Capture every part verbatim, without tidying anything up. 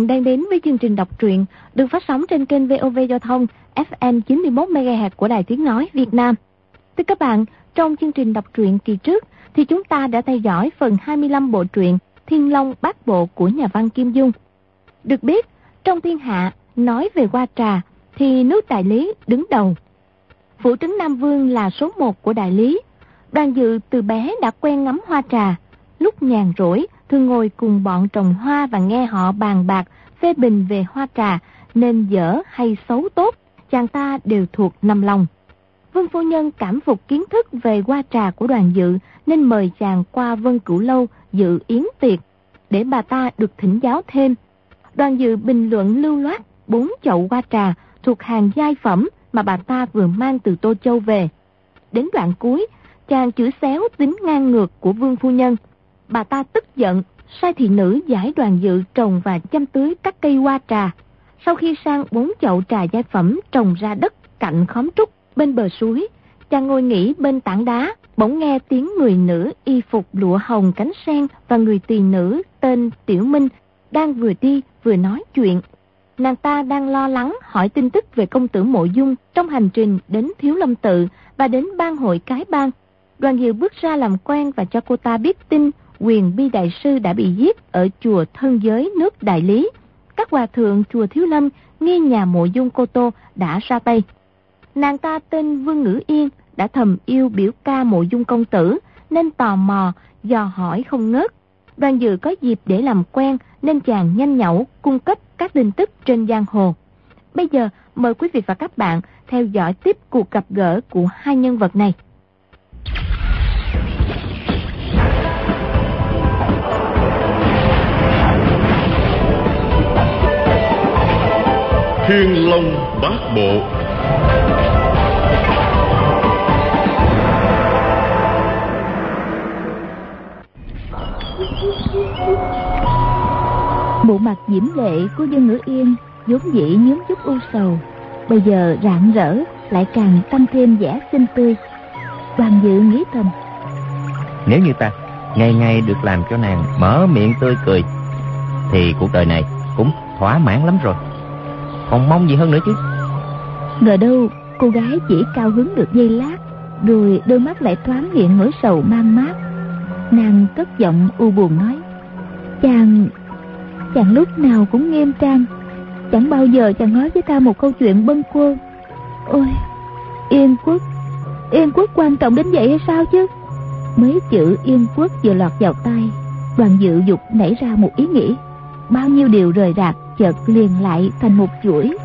bạn đang đến với chương trình đọc truyện được phát sóng trên kênh vê o vê Giao thông ép em chín mươi mốt mê ga héc của Đài Tiếng Nói Việt Nam. Thưa các bạn, trong chương trình đọc truyện kỳ trước thì chúng ta đã theo dõi phần hai mươi lăm bộ truyện Thiên Long Bát Bộ của nhà văn Kim Dung. Được biết, trong thiên hạ nói về hoa trà thì nước Đại Lý đứng đầu. Phủ trấn Nam Vương là số một của Đại Lý. Đoàn Dự từ bé đã quen ngắm hoa trà, lúc nhàn rỗi thường ngồi cùng bọn trồng hoa và nghe họ bàn bạc phê bình về hoa trà, nên dở hay xấu tốt, chàng ta đều thuộc nằm lòng. Vương phu nhân cảm phục kiến thức về hoa trà của Đoàn Dự nên mời chàng qua Vân Cửu Lâu dự yến tiệc để bà ta được thỉnh giáo thêm. Đoàn Dự bình luận lưu loát bốn chậu hoa trà thuộc hàng giai phẩm mà bà ta vừa mang từ Tô Châu về. Đến đoạn cuối, chàng chửi xéo tính ngang ngược của Vương phu nhân. Bà ta tức giận, sai thị nữ giải Đoàn Dự trồng và chăm tưới các cây hoa trà. Sau khi sang bốn chậu trà giai phẩm trồng ra đất cạnh khóm trúc bên bờ suối, chàng ngồi nghỉ bên tảng đá, bỗng nghe tiếng người nữ y phục lụa hồng cánh sen và người tỳ nữ tên Tiểu Minh đang vừa đi vừa nói chuyện. Nàng ta đang lo lắng hỏi tin tức về công tử Mộ Dung trong hành trình đến Thiếu Lâm Tự và đến bang hội Cái Bang. Đoàn Dự bước ra làm quen và cho cô ta biết tin Quyền Bi Đại Sư đã bị giết ở chùa Thân Giới nước Đại Lý. Các hòa thượng chùa Thiếu Lâm nghi nhà Mộ Dung Cô Tô đã ra tay. Nàng ta tên Vương Ngữ Yên đã thầm yêu biểu ca Mộ Dung công tử nên tò mò dò hỏi không ngớt. Đoàn Dự có dịp để làm quen nên chàng nhanh nhẩu cung cấp các tin tức trên giang hồ. Bây giờ mời quý vị và các bạn theo dõi tiếp cuộc gặp gỡ của hai nhân vật này. Thiên Long Bát Bộ. Bộ mặt diễm lệ của Vương Ngữ Yên vốn dĩ nhướng chút u sầu, bây giờ rạng rỡ lại càng tăng thêm vẻ xinh tươi. Đoàn Dự nghĩ thầm, nếu như ta ngày ngày được làm cho nàng mở miệng tươi cười thì cuộc đời này cũng thỏa mãn lắm rồi, còn mong gì hơn nữa chứ. Ngờ đâu cô gái chỉ cao hứng được giây lát, rồi đôi mắt lại thoáng hiện nỗi sầu man mác. Nàng cất giọng u buồn nói, chàng chàng lúc nào cũng nghiêm trang, chẳng bao giờ chàng nói với ta một câu chuyện bâng quơ. Ôi, Yên quốc Yên quốc quan trọng đến vậy hay sao chứ? Mấy chữ Yên quốc vừa lọt vào tai, Đoàn Dự dục nảy ra một ý nghĩ. Bao nhiêu điều rời rạc chợt liền lại thành một chuỗi.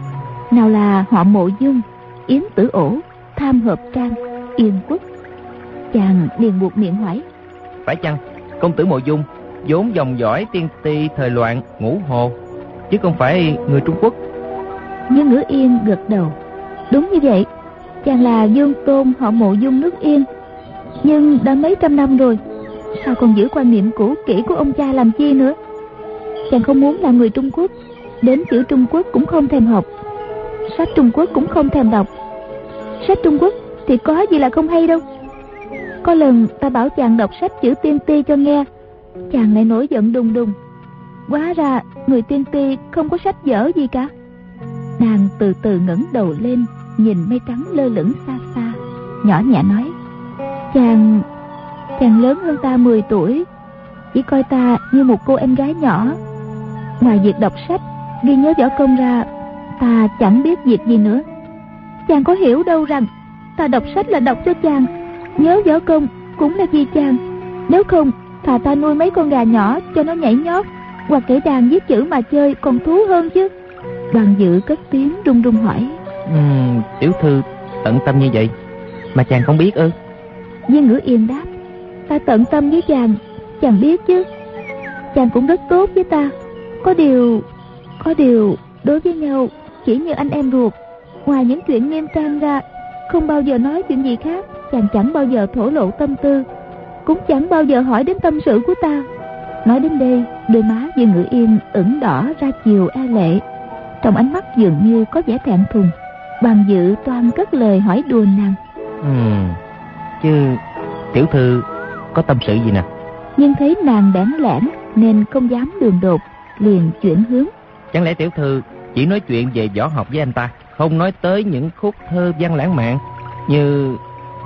Nào là họ Mộ Dung, Yến Tử Ổ, Tham Hợp Trang, Yên quốc. Chàng liền buộc miệng hỏi, phải chăng công tử Mộ Dung vốn dòng dõi tiên ti thời loạn Ngũ Hồ, chứ không phải người Trung Quốc? Nhưng Ngữ Yên gật đầu, đúng như vậy, chàng là vương tôn họ Mộ Dung nước Yên. Nhưng đã mấy trăm năm rồi, sao còn giữ quan niệm cũ kỹ của ông cha làm chi nữa? Chàng không muốn là người Trung Quốc, đến chữ Trung Quốc cũng không thèm học, sách Trung Quốc cũng không thèm đọc. Sách Trung Quốc thì có gì là không hay đâu. Có lần ta bảo chàng đọc sách chữ tiên ti cho nghe, chàng lại nổi giận đùng đùng. Hóa ra người tiên ti không có sách vở gì cả. Nàng từ từ ngẩng đầu lên, nhìn mây trắng lơ lửng xa xa, nhỏ nhẹ nói, Chàng Chàng lớn hơn ta mười tuổi, chỉ coi ta như một cô em gái nhỏ. Ngoài việc đọc sách, ghi nhớ võ công ra, ta chẳng biết việc gì nữa. Chàng có hiểu đâu rằng ta đọc sách là đọc cho chàng, nhớ võ công cũng là vì chàng. Nếu không, thà ta nuôi mấy con gà nhỏ cho nó nhảy nhót, hoặc kể đàn viết chữ mà chơi còn thú hơn chứ. Đoàn Dự cất tiếng run run hỏi, ừ, tiểu thư tận tâm như vậy mà chàng không biết ư? Viên Ngữ Yên đáp, ta tận tâm với chàng, chàng biết chứ. Chàng cũng rất tốt với ta. Có điều Có điều đối với nhau chỉ như anh em ruột. Ngoài những chuyện nghiêm trang ra, không bao giờ nói chuyện gì khác. Chàng chẳng bao giờ thổ lộ tâm tư, cũng chẳng bao giờ hỏi đến tâm sự của ta. Nói đến đây, đôi má Viên Ngữ Yên ửng đỏ ra chiều e lệ, trong ánh mắt dường như có vẻ thẹn thùng. Đoàn Dự toan cất lời hỏi đùa nàng, ừ, chứ tiểu thư có tâm sự gì nè? Nhưng thấy nàng bẽn lẽn nên không dám đường đột, liền chuyển hướng. Chẳng lẽ tiểu thư chỉ nói chuyện về võ học với anh ta, không nói tới những khúc thơ văn lãng mạn như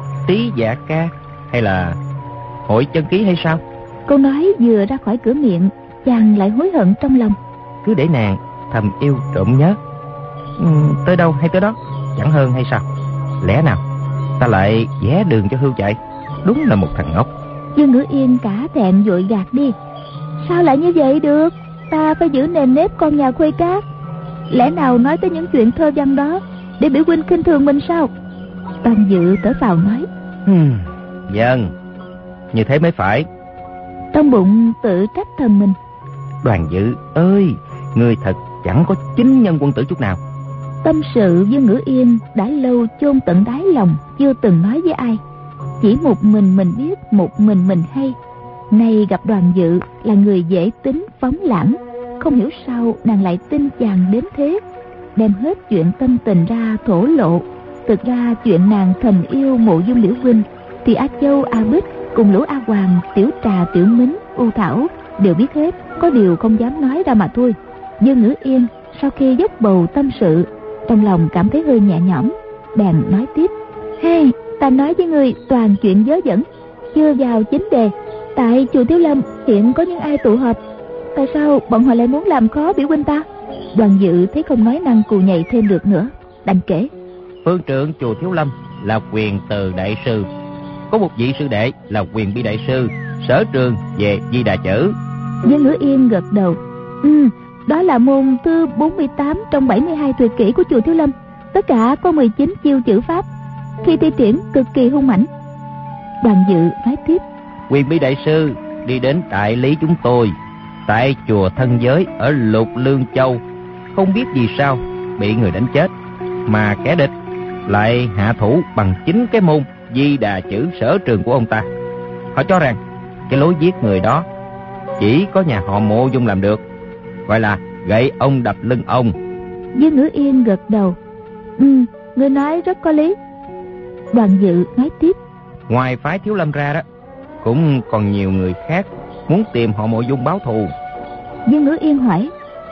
Tý Dạ Ca hay là Hội Chân Ký hay sao? Câu nói vừa ra khỏi cửa miệng, chàng lại hối hận trong lòng. Cứ để nàng thầm yêu trộm nhớ, ừ, tới đâu hay tới đó, chẳng hơn hay sao? Lẽ nào ta lại vẽ đường cho hươu chạy? Đúng là một thằng ngốc. Dương Ngữ Yên cả thẹn vội gạt đi. Sao lại như vậy được? Ta phải giữ nền nếp con nhà khuê cát. Lẽ nào nói tới những chuyện thơ văn đó để biểu huynh khinh thường mình sao? Toàn Dự thở phào nói. Hmm, vâng, như thế mới phải. Trong bụng tự trách thầm mình. Đoàn Dự ơi, người thật chẳng có chính nhân quân tử chút nào. Tâm sự Dương Ngữ Yên đã lâu chôn tận đáy lòng, chưa từng nói với ai. Chỉ một mình mình biết, một mình mình hay. Nay gặp Đoàn Dự là người dễ tính phóng lãng, không hiểu sao nàng lại tin chàng đến thế, đem hết chuyện tâm tình ra thổ lộ. Thực ra chuyện nàng thầm yêu Mộ Dung Liễu huynh thì A Châu, A Bích cùng lũ A Hoàng, Tiểu Trà, Tiểu Mính, U Thảo đều biết hết, có điều không dám nói ra mà thôi. Dương Ngữ Yên sau khi dốc bầu tâm sự, trong lòng cảm thấy hơi nhẹ nhõm, bèn nói tiếp. Hey, ta nói với người toàn chuyện vớ vẩn, chưa vào chính đề. Tại chùa Thiếu Lâm hiện có những ai tụ họp, tại sao bọn họ lại muốn làm khó biểu huynh ta? Đoàn Dự thấy không nói năng cù nhầy thêm được nữa, đành kể. Phương trưởng chùa Thiếu Lâm là Quyền Từ đại sư, có một vị sư đệ là Quyền Bi đại sư, sở trường về Di Đà chữ. Dương Ngữ Yên gật đầu. Ừ, đó là môn thứ bốn mươi tám trong bảy mươi hai tuyệt kỹ của chùa Thiếu Lâm. Tất cả có mười chín chiêu chữ pháp, khi thi triển cực kỳ hung mãnh. Đoàn Dự nói tiếp. Quyền Bi đại sư đi đến đại lý chúng tôi tại chùa Thân Giới ở Lục Lương Châu, không biết vì sao bị người đánh chết, mà kẻ địch lại hạ thủ bằng chính cái môn Di Đà chữ sở trường của ông ta. Họ cho rằng cái lối giết người đó chỉ có nhà họ Mộ Dung làm được, gọi là gậy ông đập lưng ông. Dương Ngữ Yên gật đầu. Ừ, người nói rất có lý. Đoàn Dự nói tiếp. Ngoài phái Thiếu Lâm ra đó, cũng còn nhiều người khác muốn tìm họ Mộ Dung báo thù. Dương Ngữ Yên hỏi.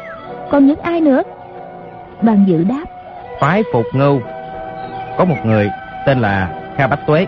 Còn những ai nữa? Đoàn Dự đáp. Phái Phục Ngưu có một người tên là Kha Bách Tuế,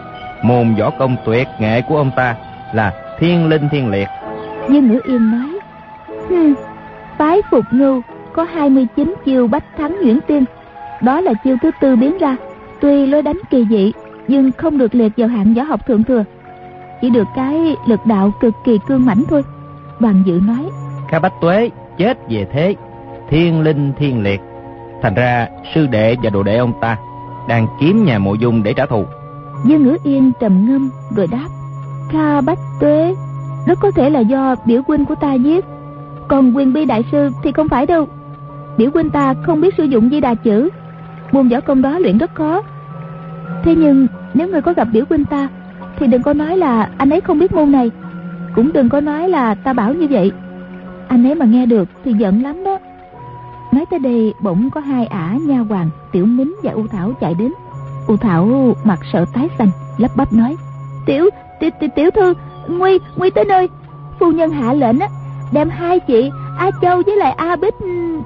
môn võ công tuyệt nghệ của ông ta là Thiên Linh Thiên Liệt. Dương Ngữ Yên nói. Hừm, phái Phục Ngưu có hai mươi chín chiêu bách thắng nhuyễn tiên, đó là chiêu thứ tư biến ra. Tuy lối đánh kỳ dị nhưng không được liệt vào hạng võ học thượng thừa, chỉ được cái lực đạo cực kỳ cương mãnh thôi. Đoàn Dự nói. Kha Bách Tuế chết về thế Thiên Linh Thiên Liệt, thành ra sư đệ và đồ đệ ông ta đang kiếm nhà Mộ Dung để trả thù. Dương Ngữ Yên trầm ngâm rồi đáp. Kha Bách Tuế rất có thể là do biểu huynh của ta giết, còn Quyền Bi đại sư thì không phải đâu. Biểu huynh ta không biết sử dụng Di Đà chữ, môn võ công đó luyện rất khó. Thế nhưng nếu người có gặp biểu huynh ta thì đừng có nói là anh ấy không biết môn này, cũng đừng có nói là ta bảo như vậy. Anh ấy mà nghe được thì giận lắm đó. Nói tới đây bỗng có hai ả nha hoàn Tiểu Mính và U Thảo chạy đến. U Thảo mặt sợ tái xanh, lắp bắp nói. Tiểu tiểu, tiểu, tiểu thư, nguy nguy tới nơi. Phu nhân hạ lệnh á, đem hai chị A Châu với lại A Bích.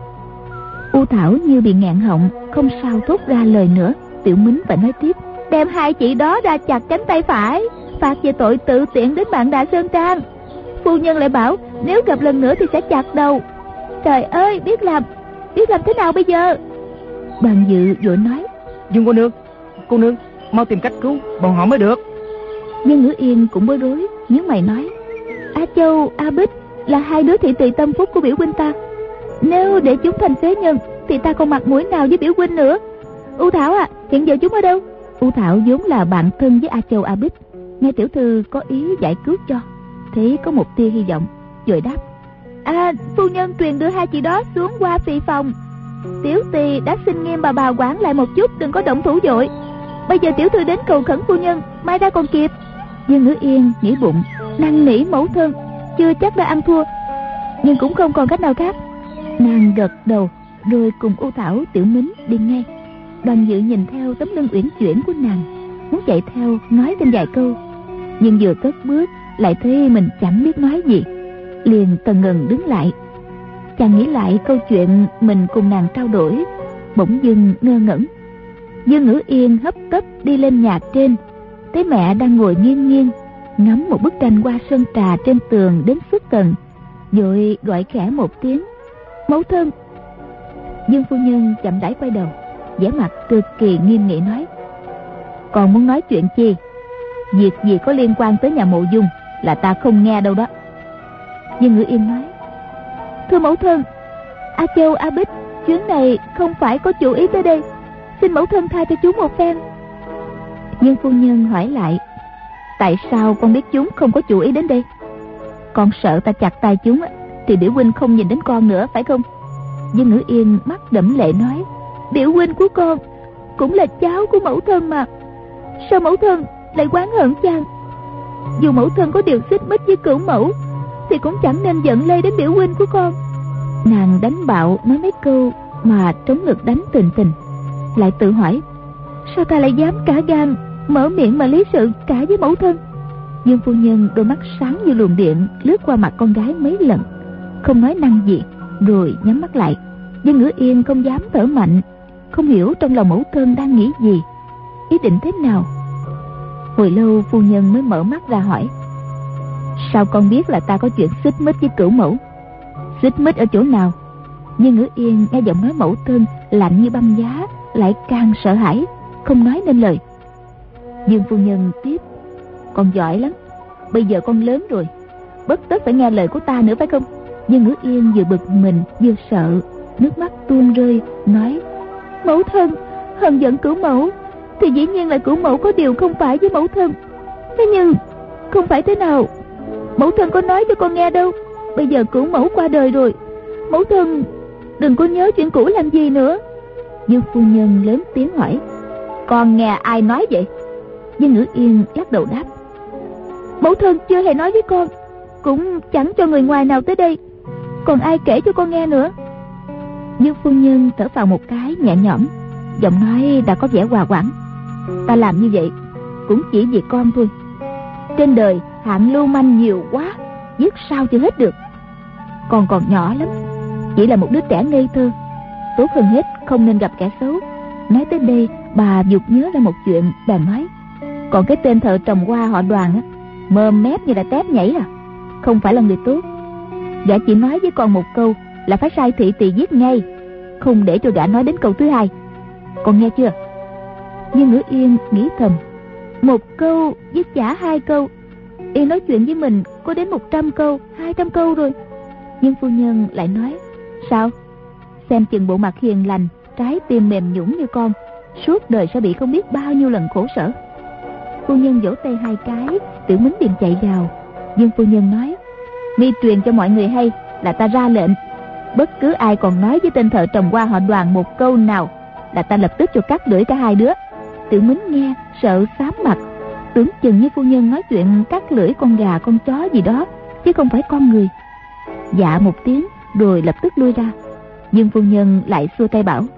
U Thảo như bị nghẹn họng, không sao thốt ra lời nữa. Tiểu Mính phải nói tiếp. Đem hai chị đó ra chặt cánh tay phải, phạt về tội tự tiện đến bạn Đà Sơn Trang. Phu nhân lại bảo nếu gặp lần nữa thì sẽ chặt đầu. Trời ơi, biết làm biết làm thế nào bây giờ? Đoàn Dự vội nói. Dương cô nương, cô nương mau tìm cách cứu bọn họ mới được. Dương Ngữ Yên cũng bối rối, nhớ mày nói. A Châu, A Bích là hai đứa thị tỳ tâm phúc của biểu huynh ta, nếu để chúng thành phế nhân thì ta không mặt mũi nào với biểu huynh nữa. U Thảo à, hiện giờ chúng ở đâu? U Thảo vốn là bạn thân với A Châu, A Bích, nghe tiểu thư có ý giải cứu cho, thấy có một tia hy vọng, vội đáp. À, phu nhân truyền đưa hai chị đó xuống qua phi phòng. Tiểu tỳ đã xin nghiêm bà bà quản lại một chút, đừng có động thủ vội. Bây giờ tiểu thư đến cầu khẩn phu nhân, mai ra còn kịp. Dương Ngữ Yên nghĩ bụng, năn nỉ mẫu thân chưa chắc đã ăn thua, nhưng cũng không còn cách nào khác. Nàng gật đầu rồi cùng U Thảo, Tiểu Mính đi ngay. Đoàn Dự nhìn theo tấm lưng uyển chuyển của nàng, muốn chạy theo nói thêm vài câu, nhưng vừa cất bước lại thấy mình chẳng biết nói gì, liền tần ngần đứng lại. Chàng nghĩ lại câu chuyện mình cùng nàng trao đổi, bỗng dưng ngơ ngẩn. Dương Ngữ Yên hấp tấp đi lên nhà trên, thấy mẹ đang ngồi nghiêng nghiêng ngắm một bức tranh hoa sơn trà trên tường đến xuất thần, vội gọi khẽ một tiếng mẫu thân. Dương phu nhân chậm rãi quay đầu, vẻ mặt cực kỳ nghiêm nghị nói: còn muốn nói chuyện chi? Việc gì có liên quan tới nhà Mộ Dung là ta không nghe đâu đó. Dương Ngữ Yên nói: thưa mẫu thân, A Châu, A Bích chuyến này không phải có chủ ý tới đây, xin mẫu thân tha cho chú một phen. Dương phu nhân hỏi lại: tại sao con biết chúng không có chủ ý đến đây? Con sợ ta chặt tay chúng thì biểu huynh không nhìn đến con nữa, phải không? Dương Ngữ Yên mắt đẫm lệ nói: biểu huynh của con cũng là cháu của mẫu thân mà, sao mẫu thân lại oán hận chàng? Dù mẫu thân có điều xích mích với cửu mẫu thì cũng chẳng nên giận lây đến biểu huynh của con. Nàng đánh bạo nói mấy câu mà trống ngực đánh tình tình, lại tự hỏi: sao ta lại dám cả gan mở miệng mà lý sự cả với mẫu thân? Dương phu nhân đôi mắt sáng như luồng điện lướt qua mặt con gái mấy lần, không nói năng gì, rồi nhắm mắt lại. Dương Ngữ Yên không dám thở mạnh, không hiểu trong lòng mẫu thân đang nghĩ gì, ý định thế nào. Hồi lâu phu nhân mới mở mắt ra hỏi: sao con biết là ta có chuyện xích mích với cửu mẫu? Xích mích ở chỗ nào? Dương Ngữ Yên nghe giọng nói mẫu thân lạnh như băng giá, lại càng sợ hãi, không nói nên lời. Dương phu nhân tiếp: con giỏi lắm, bây giờ con lớn rồi, bất tất phải nghe lời của ta nữa, phải không? Dương Ngữ Yên vừa bực mình vừa sợ, nước mắt tuôn rơi, nói: mẫu thân hờn giận cửu mẫu thì dĩ nhiên là cửu mẫu có điều không phải với mẫu thân. Thế nhưng không phải thế nào, mẫu thân có nói cho con nghe đâu. Bây giờ cửu mẫu qua đời rồi, mẫu thân đừng có nhớ chuyện cũ làm gì nữa. Dương phu nhân lớn tiếng hỏi: con nghe ai nói vậy? Dương Ngữ Yên lắc đầu đáp: mẫu thân chưa hề nói với con, cũng chẳng cho người ngoài nào tới đây, còn ai kể cho con nghe nữa. Dương phu nhân thở phào một cái nhẹ nhõm, giọng nói đã có vẻ hòa hoãn: ta làm như vậy cũng chỉ vì con thôi. Trên đời hạng lưu manh nhiều quá, giết sao chưa hết được. Con còn nhỏ lắm, chỉ là một đứa trẻ ngây thơ, tốt hơn hết không nên gặp kẻ xấu. Nói tới đây, bà vụt nhớ ra một chuyện, bèn nói: còn cái tên thợ trồng hoa họ Đoàn á, mồm mép như là tép nhảy à, không phải là người tốt. Gã chỉ nói với con một câu là phải sai thị tỳ giết ngay, không để cho gã nói đến câu thứ hai. Con nghe chưa? Nhưng Ngữ Yên nghĩ thầm: một câu với chả hai câu, Yên nói chuyện với mình có đến một trăm câu, hai trăm câu rồi. Nhưng phu nhân lại nói: sao? Xem chừng bộ mặt hiền lành, trái tim mềm nhũn như con, suốt đời sẽ bị không biết bao nhiêu lần khổ sở. Phu nhân vỗ tay hai cái, Tiểu Mính liền chạy vào. Dương phu nhân nói: mi truyền cho mọi người hay là ta ra lệnh, bất cứ ai còn nói với tên thợ trồng hoa họ Đoàn một câu nào là ta lập tức cho cắt lưỡi cả hai đứa. Tiểu Mính nghe sợ xám mặt, tưởng chừng như phu nhân nói chuyện cắt lưỡi con gà con chó gì đó, chứ không phải con người. Dạ một tiếng rồi lập tức lui ra. Dương phu nhân lại xua tay bảo: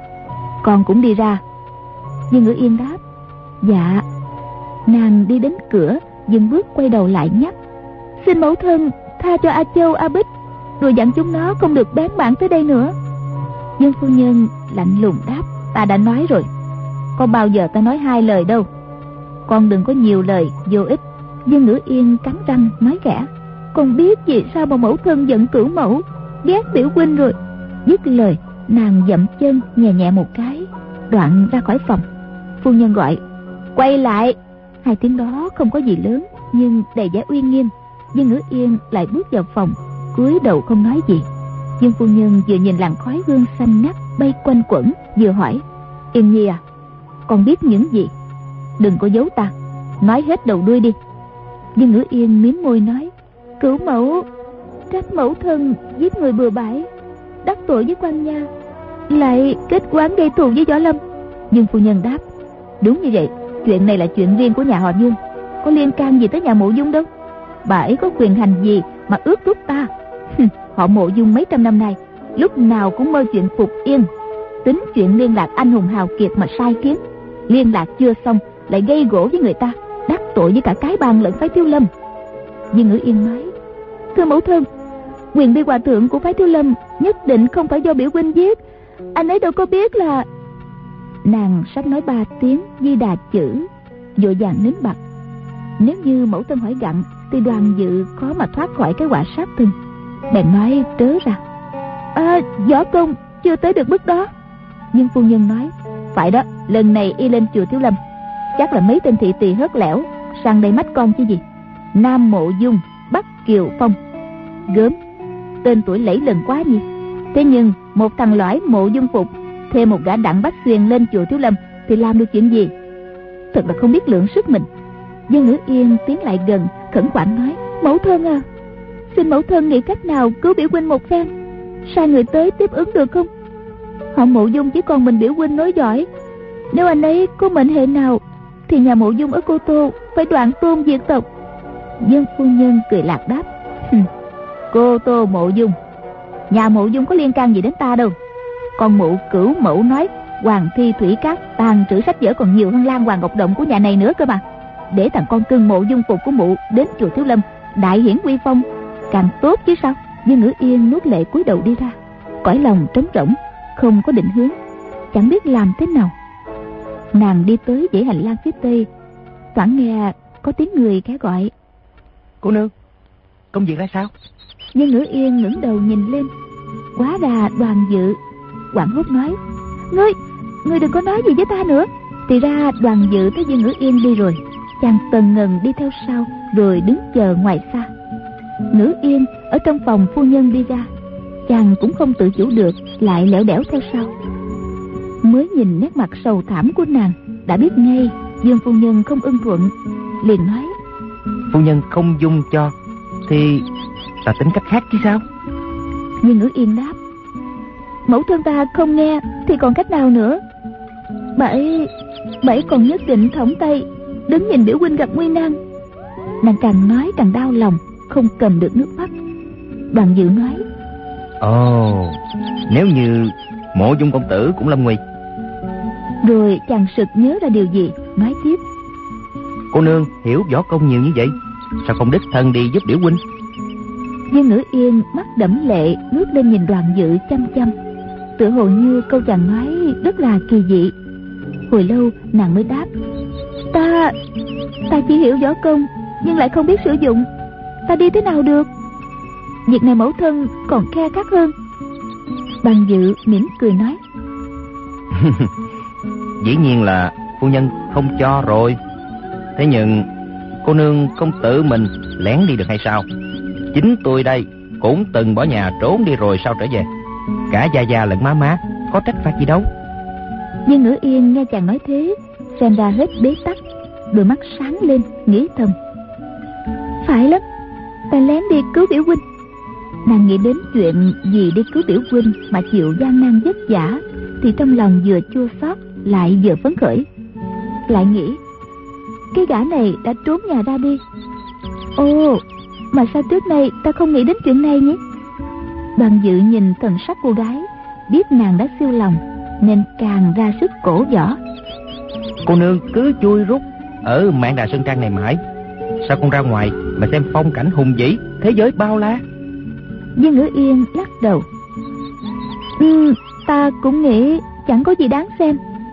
con cũng đi ra. Dương Ngữ Yên đáp: dạ. Nàng đi đến cửa, dừng bước quay đầu lại nhắc: xin mẫu thân tha cho A Châu, A Bích, rồi dặn chúng nó không được bén mảng tới đây nữa. Dương phu nhân lạnh lùng đáp: ta đã nói rồi, có bao giờ ta nói hai lời đâu, con đừng có nhiều lời vô ích. Dương Ngữ Yên cắn răng nói khẽ: con biết vì sao mà mẫu thân giận cửu mẫu, ghét tiểu huynh rồi. Dứt lời, nàng dậm chân nhẹ nhẹ một cái, đoạn ra khỏi phòng. Phu nhân gọi: quay lại. Hai tiếng đó không có gì lớn, nhưng đầy vẻ uy nghiêm. Dương Ngữ Yên lại bước vào phòng, cúi đầu không nói gì. Dương phu nhân vừa nhìn làn khói hương xanh ngắt bay quanh quẩn, vừa hỏi: Yên Nhi à, con biết những gì? Đừng có giấu ta, nói hết đầu đuôi đi. Dương Ngữ Yên mím môi nói: cửu mẫu trách mẫu thân giết người bừa bãi, đắc tội với quan nha, lại kết oán gây thù với Võ Lâm. Dương phu nhân đáp: đúng như vậy, chuyện này là chuyện riêng của nhà họ Dương, có liên can gì tới nhà Mộ Dung đâu. Bà ấy có quyền hành gì mà ước thúc ta? Họ Mộ Dung mấy trăm năm nay lúc nào cũng mơ chuyện phục yên, tính chuyện liên lạc anh hùng hào kiệt mà sai khiến. Liên lạc chưa xong lại gây gổ với người ta, đắc tội với cả cái bang lẫn phái Thiếu Lâm. Dương Ngữ Yên nói: thưa mẫu thân, Quyền Bi hòa thượng của phái Thiếu Lâm nhất định không phải do biểu huynh giết. Anh ấy đâu có biết là... Nàng sắp nói ba tiếng Di Đà chữ, vội vàng nín bặt. Nếu như mẫu thân hỏi gặn thì Đoàn Dự khó mà thoát khỏi cái quả sát thân. Bèn nói trớ ra: À, võ công chưa tới được bước đó. Nhưng phu nhân nói: Phải đó, lần này y lên chùa Thiếu Lâm, chắc là mấy tên thị tỳ hớt lẻo sang đây mách con chứ gì. Nam Mộ Dung, Bắc Kiều Phong, gớm, tên tuổi lẫy lừng quá nhỉ. Thế nhưng một thằng lõi Mộ Dung Phục thêm một gã Đặng Bách Xuyên lên chùa Thiếu Lâm thì làm được chuyện gì? Thật là không biết lượng sức mình. Dương Ngữ Yên tiến lại gần khẩn khoản nói: Mẫu thân à, xin mẫu thân nghĩ cách nào cứu biểu huynh một phen, sai người tới tiếp ứng được không? Họ Mộ Dung chỉ còn mình biểu huynh nối dõi. Nếu anh ấy có mệnh hệ nào thì nhà Mộ Dung ở Cô Tô phải đoạn tôn diệt tộc. Dương phu nhân cười lạc đáp: Cô Tô Mộ Dung, nhà Mộ Dung có liên can gì đến ta đâu. Còn Mụ Cửu Mẫu nói Hoàng Thi Thủy Cát tàn trữ sách vở còn nhiều hơn Lan Hoàng Ngọc Động của nhà này nữa cơ mà. Để thằng con cưng Mộ Dung Phục của Mụ đến chùa Thiếu Lâm đại hiển uy phong càng tốt chứ sao. Dương Ngữ Yên nuốt lệ cúi đầu đi ra, cõi lòng trống rỗng, không có định hướng, chẳng biết làm thế nào. Nàng đi tới dãy hành lang phía tây, thoảng nghe có tiếng người khẽ gọi: Cô nương, công việc ra sao? Dương Ngữ Yên ngẩng đầu nhìn lên, hóa ra Đoàn Dự. Hoảng hốt nói: Ngươi, ngươi đừng có nói gì với ta nữa. Thì ra Đoàn Dự thấy Dương Ngữ Yên đi rồi, chàng tần ngần đi theo sau, rồi đứng chờ ngoài xa. Ngữ Yên ở trong phòng phu nhân đi ra, chàng cũng không tự chủ được, lại lẻo đẻo theo sau. Mới nhìn nét mặt sầu thảm của nàng đã biết ngay Dương phu nhân không ưng thuận, liền nói: Phu nhân không dung cho thì ta tính cách khác chứ sao? Dương Ngữ Yên đáp: Mẫu thân ta không nghe thì còn cách nào nữa. Bảy Bảy còn nhất định thõng tay đứng nhìn biểu huynh gặp nguy nan. Nàng càng nói càng đau lòng, không cầm được nước mắt. Đoàn Dự nói: Ồ, oh, nếu như Mộ Dung công tử cũng lâm nguy. Rồi chàng sực nhớ ra điều gì, nói tiếp: Cô nương hiểu võ công nhiều như vậy, sao không đích thân đi giúp biểu huynh? Dương Ngữ Yên mắt đẫm lệ ngước lên nhìn Đoàn Dự chăm chăm, tựa hồ như câu chàng nói rất là kỳ dị. Hồi lâu nàng mới đáp: Ta Ta chỉ hiểu võ công nhưng lại không biết sử dụng, ta đi thế nào được? Việc này mẫu thân còn khe khắc hơn. Đoàn Dự mỉm cười nói: Dĩ nhiên là phu nhân không cho rồi. Thế nhưng cô nương không tự mình lén đi được hay sao? Chính tôi đây cũng từng bỏ nhà trốn đi rồi sao trở về. Cả gia gia lẫn má má có trách phạt gì đâu. Nhưng Ngữ Yên nghe chàng nói thế, xem ra hết bế tắc, đôi mắt sáng lên, nghĩ thầm: Phải lắm, ta lén đi cứu biểu huynh. Nàng nghĩ đến chuyện vì đi cứu biểu huynh mà chịu gian nan vất vả, thì trong lòng vừa chua xót lại vừa phấn khởi. Lại nghĩ: Cái gã này đã trốn nhà ra đi. Ồ, mà sao trước nay ta không nghĩ đến chuyện này nhỉ? Đoàn Dự nhìn thần sắc cô gái, biết nàng đã siêu lòng, nên càng ra sức cổ võ. Cô nương cứ chui rút ở Mạn Đà Sơn Trang này mãi, sao không ra ngoài mà xem phong cảnh hùng vĩ thế giới bao la? Dương Ngữ Yên lắc đầu: Ừ, ta cũng nghĩ chẳng có gì đáng xem.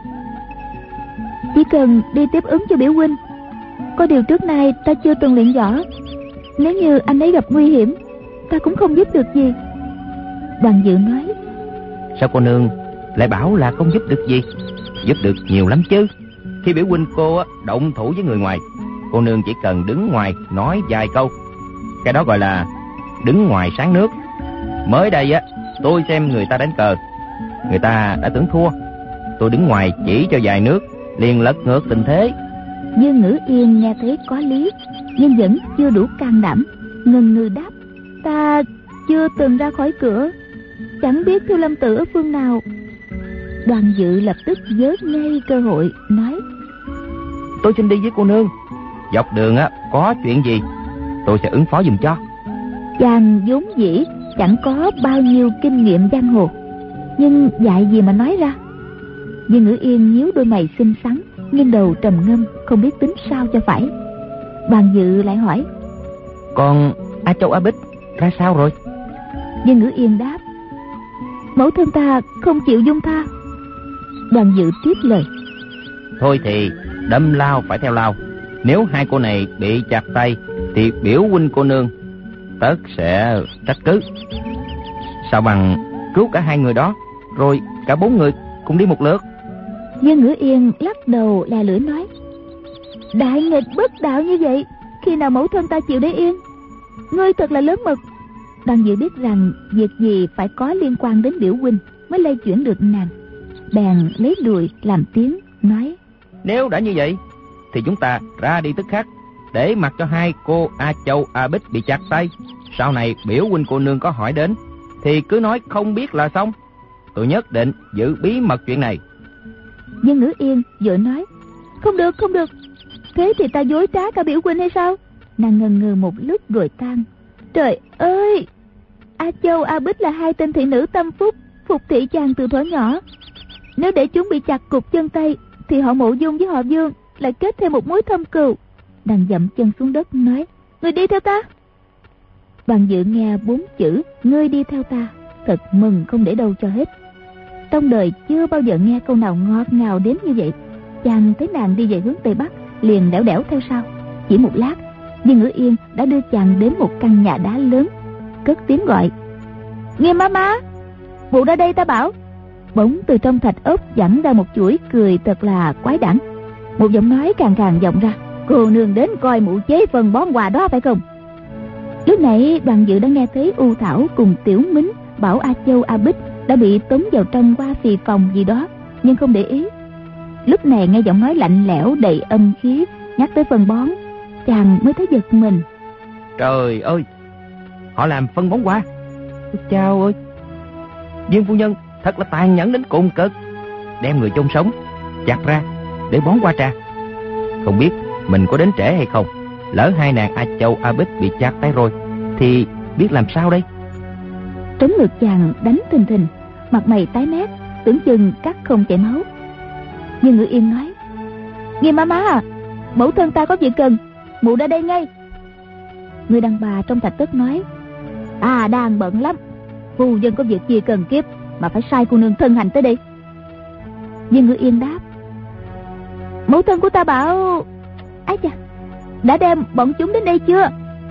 Chỉ cần đi tiếp ứng cho biểu huynh. Có điều trước nay ta chưa từng luyện võ, nếu như anh ấy gặp nguy hiểm, ta cũng không giúp được gì. Đoàn Dự nói: Sao cô nương lại bảo là không giúp được gì? Giúp được nhiều lắm chứ. Khi biểu huynh cô động thủ với người ngoài, cô nương chỉ cần đứng ngoài nói vài câu, cái đó gọi là đứng ngoài sáng nước. Mới đây á, tôi xem người ta đánh cờ, người ta đã tưởng thua, tôi đứng ngoài chỉ cho vài nước, liền lật ngược tình thế. Dương Ngữ Yên nghe thấy có lý, nhưng vẫn chưa đủ can đảm, ngần ngừ đáp: Ta chưa từng ra khỏi cửa, chẳng biết Thiếu Lâm Tự ở phương nào. Đoàn Dự lập tức vớt ngay cơ hội, nói: Tôi xin đi với cô nương, dọc đường á có chuyện gì tôi sẽ ứng phó giùm cho. Chàng vốn dĩ chẳng có bao nhiêu kinh nghiệm giang hồ, nhưng dạy gì mà nói ra. Dương Ngữ Yên nhíu đôi mày xinh xắn, nghiêng đầu trầm ngâm, không biết tính sao cho phải. Đoàn Dự lại hỏi: Còn A Châu A Bích ra sao rồi? Dương Ngữ Yên đáp: Mẫu thân ta không chịu dung tha. Đoàn Dự tiếp lời: Thôi thì đâm lao phải theo lao. Nếu hai cô này bị chặt tay thì biểu huynh cô nương tất sẽ trách cứ. Sao bằng cứu cả hai người đó, rồi cả bốn người cùng đi một lượt. Dương Ngữ Yên lắc đầu là lưỡi nói: Đại nghịch bất đạo như vậy, khi nào mẫu thân ta chịu để yên? Ngươi thật là lớn mật. Đoàn Dự biết rằng việc gì phải có liên quan đến biểu huynh mới lay chuyển được nàng, bèn lấy đùi làm tiếng nói: Nếu đã như vậy thì chúng ta ra đi tức khắc, để mặc cho hai cô A Châu A Bích bị chặt tay. Sau này biểu huynh cô nương có hỏi đến thì cứ nói không biết là xong. Tôi nhất định giữ bí mật chuyện này. Dương Ngữ Yên vội nói: Không được, không được. Thế thì ta dối trá cả biểu huynh hay sao? Nàng ngần ngừ một lúc rồi than: Trời ơi, A Châu A Bích là hai tên thị nữ tâm phúc, phục thị chàng từ thuở nhỏ. Nếu để chúng bị chặt cụt chân tay thì họ Mộ Dung với họ Dương lại kết thêm một mối thâm cừu. Nàng dậm chân xuống đất nói: Người đi theo ta. Đoàn Dự nghe bốn chữ ngươi đi theo ta, thật mừng không để đâu cho hết. Trong đời chưa bao giờ nghe câu nào ngọt ngào đến như vậy. Chàng thấy nàng đi về hướng tây bắc, liền đẻo đẻo theo sau. Chỉ một lát, Dương Ngữ Yên đã đưa chàng đến một căn nhà đá lớn, cất tiếng gọi: Nghiêm má má, mụ ra đây ta bảo. Bỗng từ trong thạch ốc vẳng ra một chuỗi cười thật là quái đản. Một giọng nói càng càng vọng ra: Cô nương đến coi mụ chế phần bón quà đó phải không? Lúc nãy Đoàn Dự đã nghe thấy U Thảo cùng Tiểu Mính bảo A Châu A Bích đã bị tống vào trong qua xì phòng gì đó, nhưng không để ý. Lúc này nghe giọng nói lạnh lẽo đầy âm khí nhắc tới phân bón, chàng mới thấy giật mình. Trời ơi, họ làm phân bón qua. Chao ơi, Dương phu nhân thật là tàn nhẫn đến cùng cực, đem người chôn sống chặt ra để bón qua trà. Không biết mình có đến trễ hay không. Lỡ hai nàng A Châu A Bích bị chặt tay rồi thì biết làm sao đây? Trống ngực chàng đánh thình thình, mặt mày tái mét, tưởng chừng cắt không chảy máu. Nhưng Ngữ Yên nói: Nghiêm má má à, mẫu thân ta có việc cần, mụ ra đây ngay. Người đàn bà trong thạch thất nói: À đang bận lắm, phu nhân có việc gì cần kiếp mà phải sai cô nương thân hành tới đây. Nhưng Ngữ Yên đáp: Mẫu thân của ta bảo... Ái chà, đã đem bọn chúng đến đây chưa?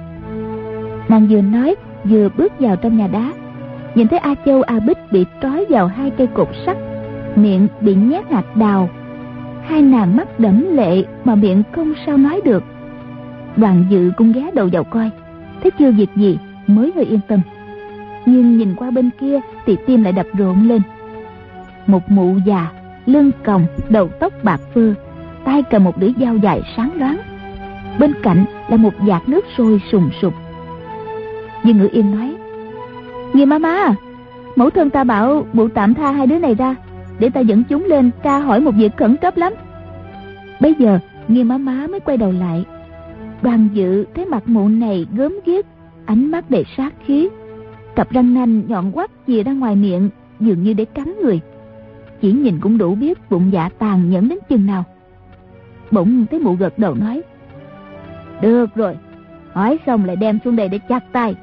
Nàng vừa nói vừa bước vào trong nhà đá, nhìn thấy A Châu A Bích bị trói vào hai cây cột sắt, miệng bị nhét hạt đào. Hai nàng mắt đẫm lệ mà miệng không sao nói được. Đoàn Dự cũng ghé đầu vào coi, thấy chưa việc gì mới hơi yên tâm. Nhưng nhìn qua bên kia thì tim lại đập rộn lên. Một mụ già, lưng còng, đầu tóc bạc phơ, tay cầm một lưỡi dao dài sáng loáng. Bên cạnh là một vạc nước sôi sùng sục. Dương Ngữ Yên nói: Nghiêm má má à, mẫu thân ta bảo mụ tạm tha hai đứa này ra, để ta dẫn chúng lên tra hỏi một việc khẩn cấp lắm. Bây giờ Nghiêm má má mới quay đầu lại. Đoàn Dự thấy mặt mụ này gớm ghiếc, ánh mắt đầy sát khí, cặp răng nanh nhọn quắt chìa ra ngoài miệng, dường như để cắn người. Chỉ nhìn cũng đủ biết bụng dạ tàn nhẫn đến chừng nào. Bỗng thấy mụ gật đầu nói: Được rồi, hỏi xong lại đem xuống đây để chặt tay.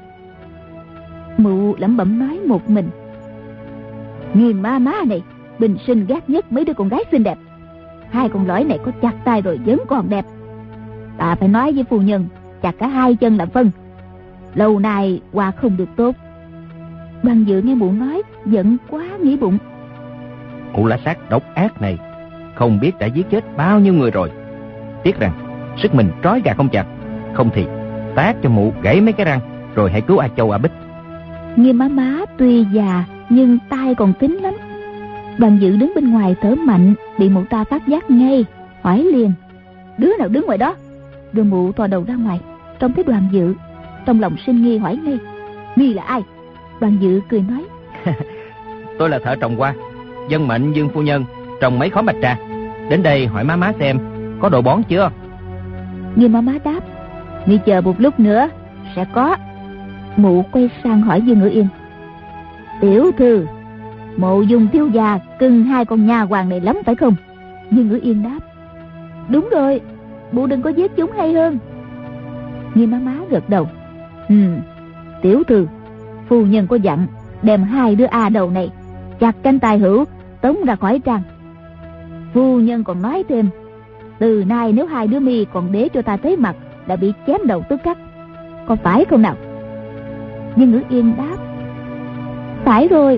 Mụ lẩm bẩm nói một mình: Nghiêm má má này bình sinh ghét nhất mấy đứa con gái xinh đẹp. Hai con lõi này có chặt tay rồi vẫn còn đẹp. Ta phải nói với phu nhân chặt cả hai chân làm phân, lâu nay qua không được tốt. Đoàn Dự nghe mụ nói giận quá, nghĩ bụng: Mụ lá sát độc ác này không biết đã giết chết bao nhiêu người rồi. Tiếc rằng sức mình trói gà không chặt, không thì tát cho mụ gãy mấy cái răng, rồi hãy cứu A Châu A Bích. Nghiêm má má tuy già nhưng tai còn tính lắm. Đoàn Dự đứng bên ngoài thở mạnh, bị mụ ta phát giác ngay, hỏi liền: Đứa nào đứng ngoài đó? Rồi mụ thò đầu ra ngoài, trông thấy Đoàn Dự, trong lòng sinh nghi hỏi ngay: Nghi là ai? Đoàn Dự cười nói: Tôi là thợ trồng hoa, dân mệnh Dương phu nhân trồng mấy khóm bạch trà, đến đây hỏi má má xem có đồ bón chưa. Nghiêm má má đáp: Ngươi chờ một lúc nữa sẽ có. Mụ quay sang hỏi Dương Ngữ Yên: Tiểu thư, Mộ Dung thiếu gia cưng hai con nha hoàng này lắm phải không? Dương Ngữ Yên đáp: Đúng rồi, mụ đừng có giết chúng hay hơn. Nghiêm má má gật đầu: Ừ, tiểu thư, Phu nhân có dặn đem hai đứa A đầu này chặt cánh tay Hữu tống ra khỏi trang. Phu nhân còn nói thêm, từ nay nếu hai đứa mi còn để cho ta thấy mặt đã bị chém đầu tức khắc, có phải không nào? Nhưng Ngữ Yên đáp, phải rồi.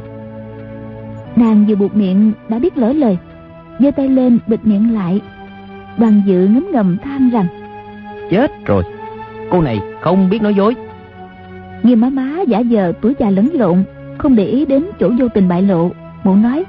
Nàng vừa buộc miệng đã biết lỡ lời, giơ tay lên bịt miệng lại. Đoàn Dự ngấm ngầm than rằng, chết rồi, cô này không biết nói dối. Nghiêm má má giả vờ tuổi già lẫn lộn, không để ý đến chỗ vô tình bại lộ. Mụ nói,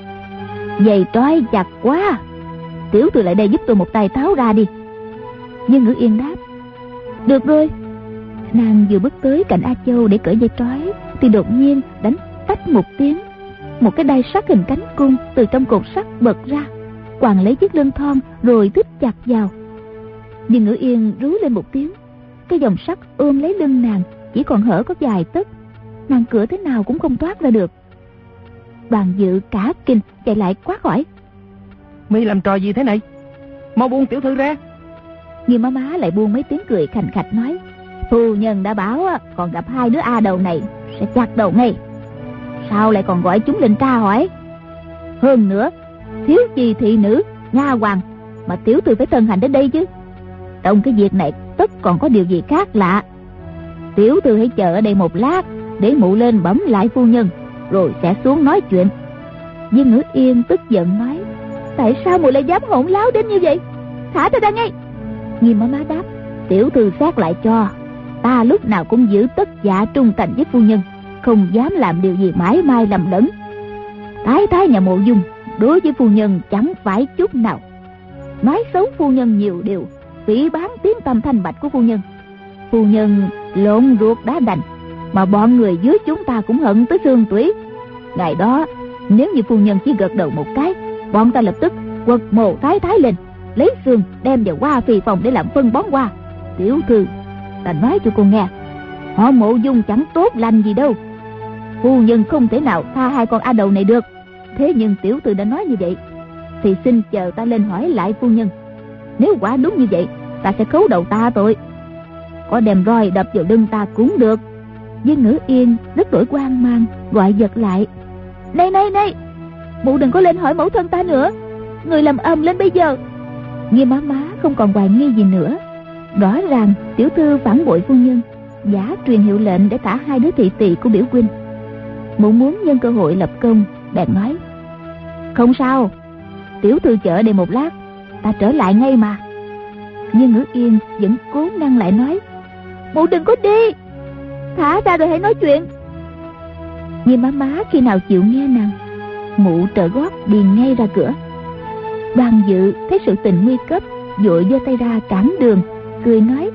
giày trói chặt quá, tiểu thư lại đây giúp tôi một tay tháo ra đi. Nhưng Ngữ Yên đáp, được rồi. Nàng vừa bước tới cạnh A Châu để cởi dây trói thì đột nhiên đánh tách một tiếng, một cái đai sắt hình cánh cung từ trong cột sắt bật ra, quàng lấy chiếc lưng thon rồi thích chặt vào. Nhưng Ngữ Yên rú lên một tiếng, cái dòng sắt ôm lấy lưng nàng chỉ còn hở có vài tấc, nàng cửa thế nào cũng không thoát ra được. Đoàn Dự cả kinh chạy lại quát hỏi, mi làm trò gì thế này, mau buông tiểu thư ra. Nhưng má má lại buông mấy tiếng cười khành khạch nói, phu nhân đã bảo còn gặp hai đứa A đầu này sẽ chặt đầu ngay, sao lại còn gọi chúng lên tra hỏi? Hơn nữa, thiếu chi thị nữ nha hoàn mà tiểu thư phải thân hành đến đây chứ. Trong cái việc này tất còn có điều gì khác lạ. Tiểu thư hãy chờ ở đây một lát để mụ lên bẩm lại phu nhân, rồi sẽ xuống nói chuyện. Nhưng Ngữ Yên tức giận nói, tại sao mụ lại dám hỗn láo đến như vậy? Thả ta ra ngay. Nghiêm má má đáp, tiểu thư xét lại cho, ta lúc nào cũng giữ tất dạ trung thành với phu nhân, không dám làm điều gì mãi mai lầm lẫn. Thái thái nhà Mộ Dung đối với phu nhân chẳng phải chút nào, nói xấu phu nhân nhiều điều, phỉ báng tiếng tăm thanh bạch của phu nhân. Phu nhân lộn ruột đá đành, mà bọn người dưới chúng ta cũng hận tới xương tủy. Ngày đó nếu như phu nhân chỉ gật đầu một cái, bọn ta lập tức quật mồ thái thái lên, lấy xương đem vào Hoa Phi phòng để làm phân bón hoa. Tiểu thư, ta nói cho cô nghe, họ Mộ Dung chẳng tốt lành gì đâu. Phu nhân không thể nào tha hai con A đầu này được. Thế nhưng tiểu thư đã nói như vậy, thì xin chờ ta lên hỏi lại phu nhân. Nếu quả đúng như vậy, ta sẽ khấu đầu ta tội, có đem roi đập vào lưng ta cũng được. Nhưng Ngữ Yên rất đổi hoang mang, gọi giật lại, này này này, mụ đừng có lên hỏi mẫu thân ta nữa, người làm ầm lên bây giờ. Nghiêm má má không còn hoài nghi gì nữa, rõ ràng tiểu thư phản bội phu nhân, giả truyền hiệu lệnh để thả hai đứa thị tỳ của biểu huynh. Mụ muốn nhân cơ hội lập công, bèn nói, không sao, tiểu thư chờ đây một lát, ta trở lại ngay mà. Nhưng Ngữ Yên vẫn cố ngăn lại nói, mụ đừng có đi, thả ra rồi hãy nói chuyện. Nhưng má má khi nào chịu nghe nàng, mụ trợ gót đi ngay ra cửa. Đoàn Dự thấy sự tình nguy cấp, vội giơ tay ra cản đường, cười nói,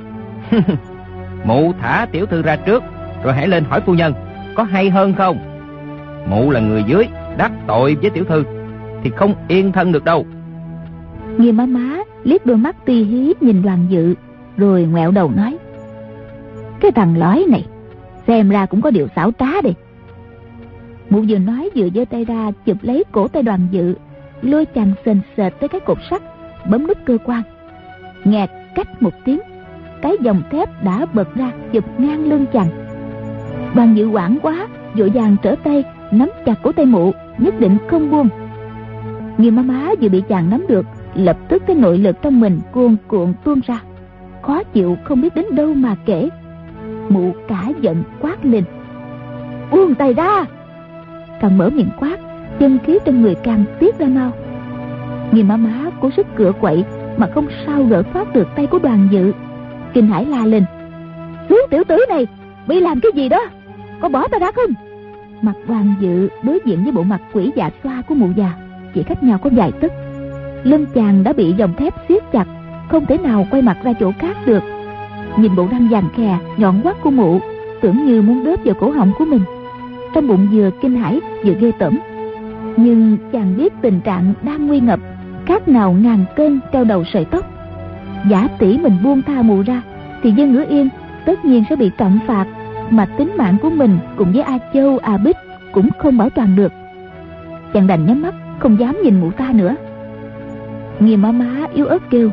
mụ thả tiểu thư ra trước, rồi hãy lên hỏi phu nhân, có hay hơn không? Mụ là người dưới, đắc tội với tiểu thư thì không yên thân được đâu. Nghiêm má má liếc đôi mắt ti hí nhìn Đoàn Dự, rồi ngoẹo đầu nói, cái thằng lói này xem ra cũng có điều xảo trá đi. Mụ vừa nói vừa giơ tay ra chụp lấy cổ tay Đoàn Dự, lôi chàng sền sệt tới cái cột sắt, bấm nút cơ quan. Nghẹt cách một tiếng, cái dòng thép đã bật ra chụp ngang lưng chàng. Đoàn Dự hoảng quá, vội vàng trở tay nắm chặt cổ tay mụ, nhất định không buông. Nghiêm má má vừa bị chàng nắm được, lập tức cái nội lực trong mình cuồn cuộn tuôn ra, khó chịu không biết đến đâu mà kể. Mụ cả giận quát lên, buông tay ra. Càng mở miệng quát, chân khí trong người càng tiết ra mau. Nghiêm má má cố sức cựa quậy mà không sao gỡ thoát được tay của Đoàn Dự, kinh hãi la lên, xuống tiểu tử này, bị làm cái gì đó, có bỏ ta ra không? Mặt Đoàn Dự đối diện với bộ mặt quỷ dạ xoa của mụ già chỉ cách nhau có vài tấc. Lưng chàng đã bị dòng thép siết chặt, không thể nào quay mặt ra chỗ khác được. Nhìn bộ răng vàng khè nhọn quắt của mụ, tưởng như muốn đớp vào cổ họng của mình. Trong bụng vừa kinh hãi vừa ghê tởm. Nhưng chàng biết tình trạng đang nguy ngập, khác nào ngàn cân treo đầu sợi tóc. Giả tỷ mình buông tha mụ ra thì Dân Ngữ Yên tất nhiên sẽ bị trọng phạt, mà tính mạng của mình cùng với A Châu, A Bích cũng không bảo toàn được. Chàng đành nhắm mắt không dám nhìn mụ ta nữa. Nghiêm má má yếu ớt kêu,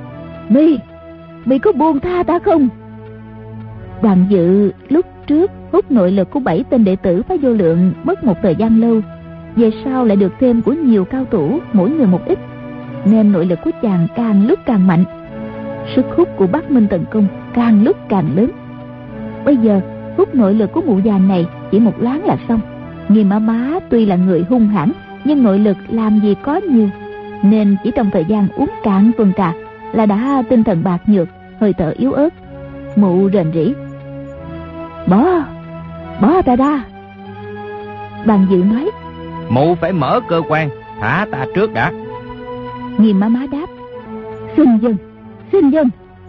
mi mi có buông tha ta không? Đoàn Dự lúc trước hút nội lực của bảy tên đệ tử phái Vô Lượng mất một thời gian lâu, về sau lại được thêm của nhiều cao thủ, mỗi người một ít, nên nội lực của chàng càng lúc càng mạnh. Sức hút của Bắc Minh Thần Công càng lúc càng lớn. Bây giờ hút nội lực của mụ già này chỉ một loáng là xong. Nghiêm Má Má tuy là người hung hãn, nhưng nội lực làm gì có nhiều, nên chỉ trong thời gian uống cạn tuần trà là đã tinh thần bạc nhược, hơi thở yếu ớt. Mụ rền rĩ: Bỏ, bỏ ta ra. Bàn Dự nói: Mụ phải mở cơ quan, thả ta trước đã. Nghiêm Má Má đáp: Xin dân, xin dân.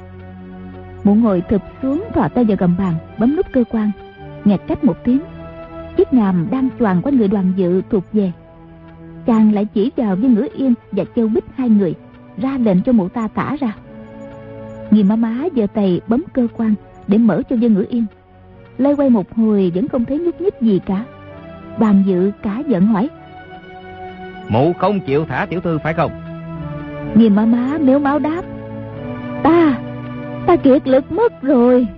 Mụ ngồi thụp xuống, thò tay vào gầm bàn, bấm nút cơ quan. Nghẹt cách một tiếng, chiếc ngàm đang choàng quanh người Đoàn Dự thuộc về. Chàng lại chỉ vào với Ngữ Yên và Châu Bích hai người, ra lệnh cho mụ ta thả ra. Nghiêm Má Má giơ tay bấm cơ quan để mở cho Dân Ngữ Yên. Lây quay một hồi vẫn không thấy nhúc nhích gì cả. Bàn Dự cả giận hỏi: Mụ không chịu thả tiểu thư phải không? Nghiêm Má Má méo máu đáp: Ta, ta kiệt lực mất rồi.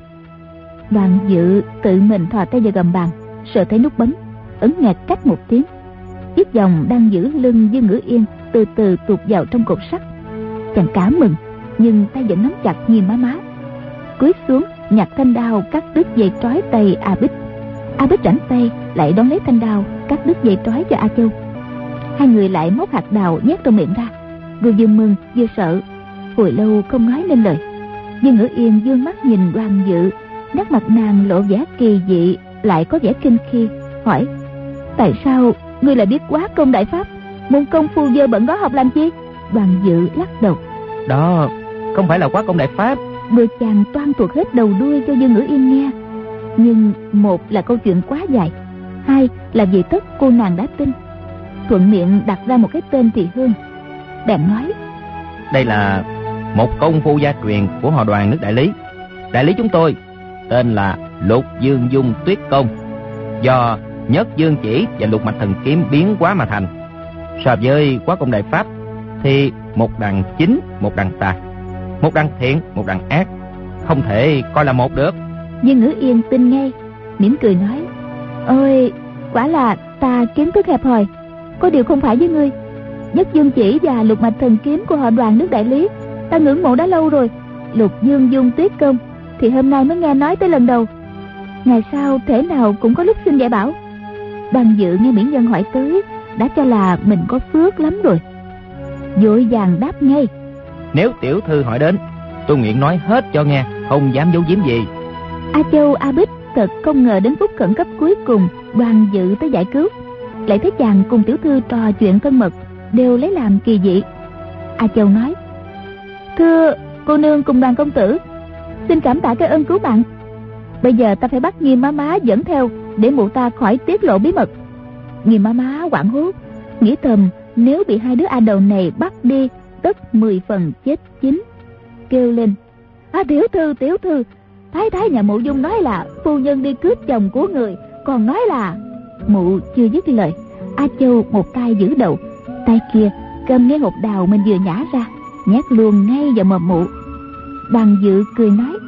Bàn Dự tự mình thò tay vào gầm bàn, sờ thấy nút bấm, ấn nghẹt cách một tiếng. Chiếc vòng đang giữ lưng Dân Ngữ Yên từ từ tụt vào trong cột sắt. Chàng cảm mừng, nhưng tay vẫn nắm chặt Nghiêm Má Má. Cúi xuống nhặt thanh đao cắt đứt dây trói tay A Bích. A Bích rảnh tay lại đón lấy thanh đao cắt đứt dây trói cho A Châu. Hai người lại móc hạt đào nhét trong miệng ra, vừa vừa mừng vừa sợ, hồi lâu không nói nên lời. Dân Ngữ Yên dương mắt nhìn Đoàn Dự, nét mặt nàng lộ vẻ kỳ dị, lại có vẻ kinh khi, hỏi: Tại sao ngươi lại biết quá công đại pháp? Môn công phu dơ bẩn đó học làm chi? Đoàn Dự lắc đầu: Đó không phải là quá công đại pháp. Đưa chàng toan thuật hết đầu đuôi cho Dân Ngữ Yên nghe. Nhưng một là câu chuyện quá dài, hai là vì tất cô nàng đã tin. Thuận miệng đặt ra một cái tên thì hơn. Bèn nói: Đây là một công phu gia truyền của họ Đoàn nước Đại Lý. Đại lý chúng tôi tên là Lục Dương Dung Tuyết Công, do Nhất Dương Chỉ và Lục Mạch Thần Kiếm biến hóa mà thành. So với quá công đại pháp thì một đằng chính, một đằng tà, một đằng thiện, một đằng ác, không thể coi là một được. Dân Ngữ Yên tin ngay, mỉm cười nói: Ôi, quả là ta kiến thức hẹp hòi, có điều không phải với ngươi. Nhất Dương Chỉ và Lục Mạch Thần Kiếm của họ Đoàn nước Đại Lý ta ngưỡng mộ đã lâu rồi. Lục Dương Dung Tuyết Công thì hôm nay mới nghe nói tới lần đầu. Ngày sau thể nào cũng có lúc xin dạy bảo. Đoàn Dự nghe mỹ nhân hỏi tới, đã cho là mình có phước lắm rồi, vội vàng đáp ngay: Nếu tiểu thư hỏi đến, tôi nguyện nói hết cho nghe, không dám giấu giếm gì. A Châu, A Bích thật không ngờ đến phút khẩn cấp cuối cùng Đoàn Dự tới giải cứu, lại thấy chàng cùng tiểu thư trò chuyện thân mật, đều lấy làm kỳ dị. A Châu nói: Thưa cô nương cùng Đoàn công tử, xin cảm tạ cái ơn cứu mạng. Bây giờ ta phải bắt Nghiêm Má Má dẫn theo, để mụ ta khỏi tiết lộ bí mật. Nghiêm Má Má hoảng hốt, nghĩ thầm nếu bị hai đứa A Đầu này bắt đi, tất mười phần chết chín. Kêu lên: À, tiểu thư, tiểu thư, thái thái nhà mụ Dung nói là phu nhân đi cướp chồng của người, còn nói là... Mụ chưa dứt lời, A Châu một tay giữ đầu, tay kia cầm nghe hột đào mình vừa nhả ra, nhét luôn ngay vào mồm mụ. Đoàn Dự cười nói: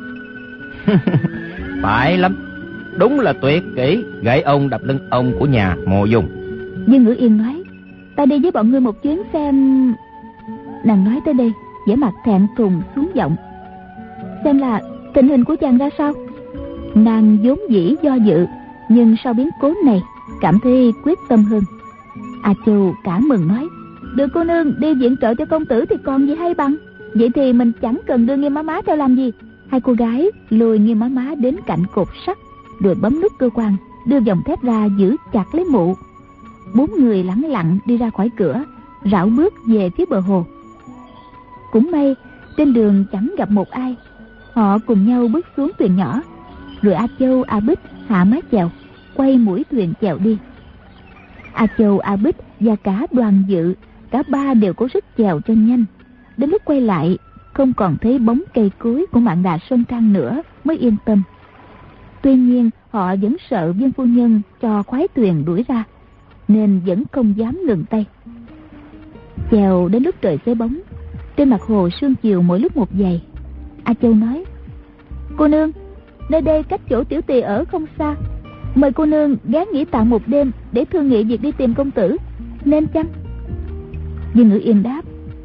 Phải lắm, đúng là tuyệt kỹ gãy ông đập lưng ông của nhà Mộ Dung. Dương Ngữ Yên nói: Ta đi với bọn ngươi một chuyến xem... Nàng nói tới đây, vẻ mặt thẹn thùng xuống giọng: Xem là tình hình của chàng ra sao? Nàng vốn dĩ do dự, nhưng sau biến cố này cảm thấy quyết tâm hơn. A Châu cả mừng nói: Được cô nương đi viện trợ cho công tử thì còn gì hay bằng. Vậy thì mình chẳng cần đưa Nghiêm Má Má theo làm gì. Hai cô gái lùi Nghiêm Má Má đến cạnh cột sắt, rồi bấm nút cơ quan, đưa vòng thép ra giữ chặt lấy mụ. Bốn người lẳng lặng đi ra khỏi cửa, rảo bước về phía bờ hồ. Cũng may trên đường chẳng gặp một ai. Họ cùng nhau bước xuống thuyền nhỏ, rồi A Châu, A Bích hạ mái chèo, quay mũi thuyền chèo đi. A Châu, A Bích và cả Đoàn Dự, cả ba đều có sức chèo cho nhanh. Đến lúc quay lại không còn thấy bóng cây cối của Mạn Đà Sơn Trang nữa mới yên tâm. Tuy nhiên họ vẫn sợ Viên phu nhân cho khoái thuyền đuổi ra, nên vẫn không dám ngừng tay. Chèo đến lúc trời xế bóng, trên mặt hồ sương chiều mỗi lúc một dày. A Châu nói: Cô nương, nơi đây cách chỗ tiểu tỳ ở không xa, Mời cô nương gán nghỉ tạm một đêm để thương nghị việc đi tìm công tử, nên chăng? Dương Ngữ Yên đáp: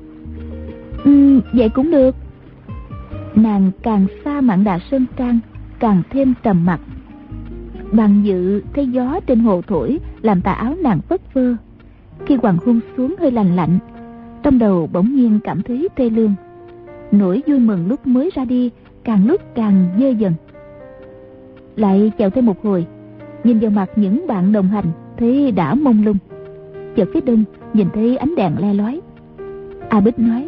Ừ, vậy cũng được. Nàng càng xa Mạn Đà Sơn Trang càng thêm trầm mặc. Bằng Dự thấy gió trên hồ thổi làm tà áo nàng phất phơ. Khi hoàng hôn xuống hơi lạnh lạnh, trong đầu bỗng nhiên cảm thấy tê lương. Nỗi vui mừng lúc mới ra đi càng lúc càng dơ dần. Lại chèo thêm một hồi, nhìn vào mặt những bạn đồng hành thấy đã mông lung. Chợt phía đông nhìn thấy ánh đèn le lói. A Bích nói: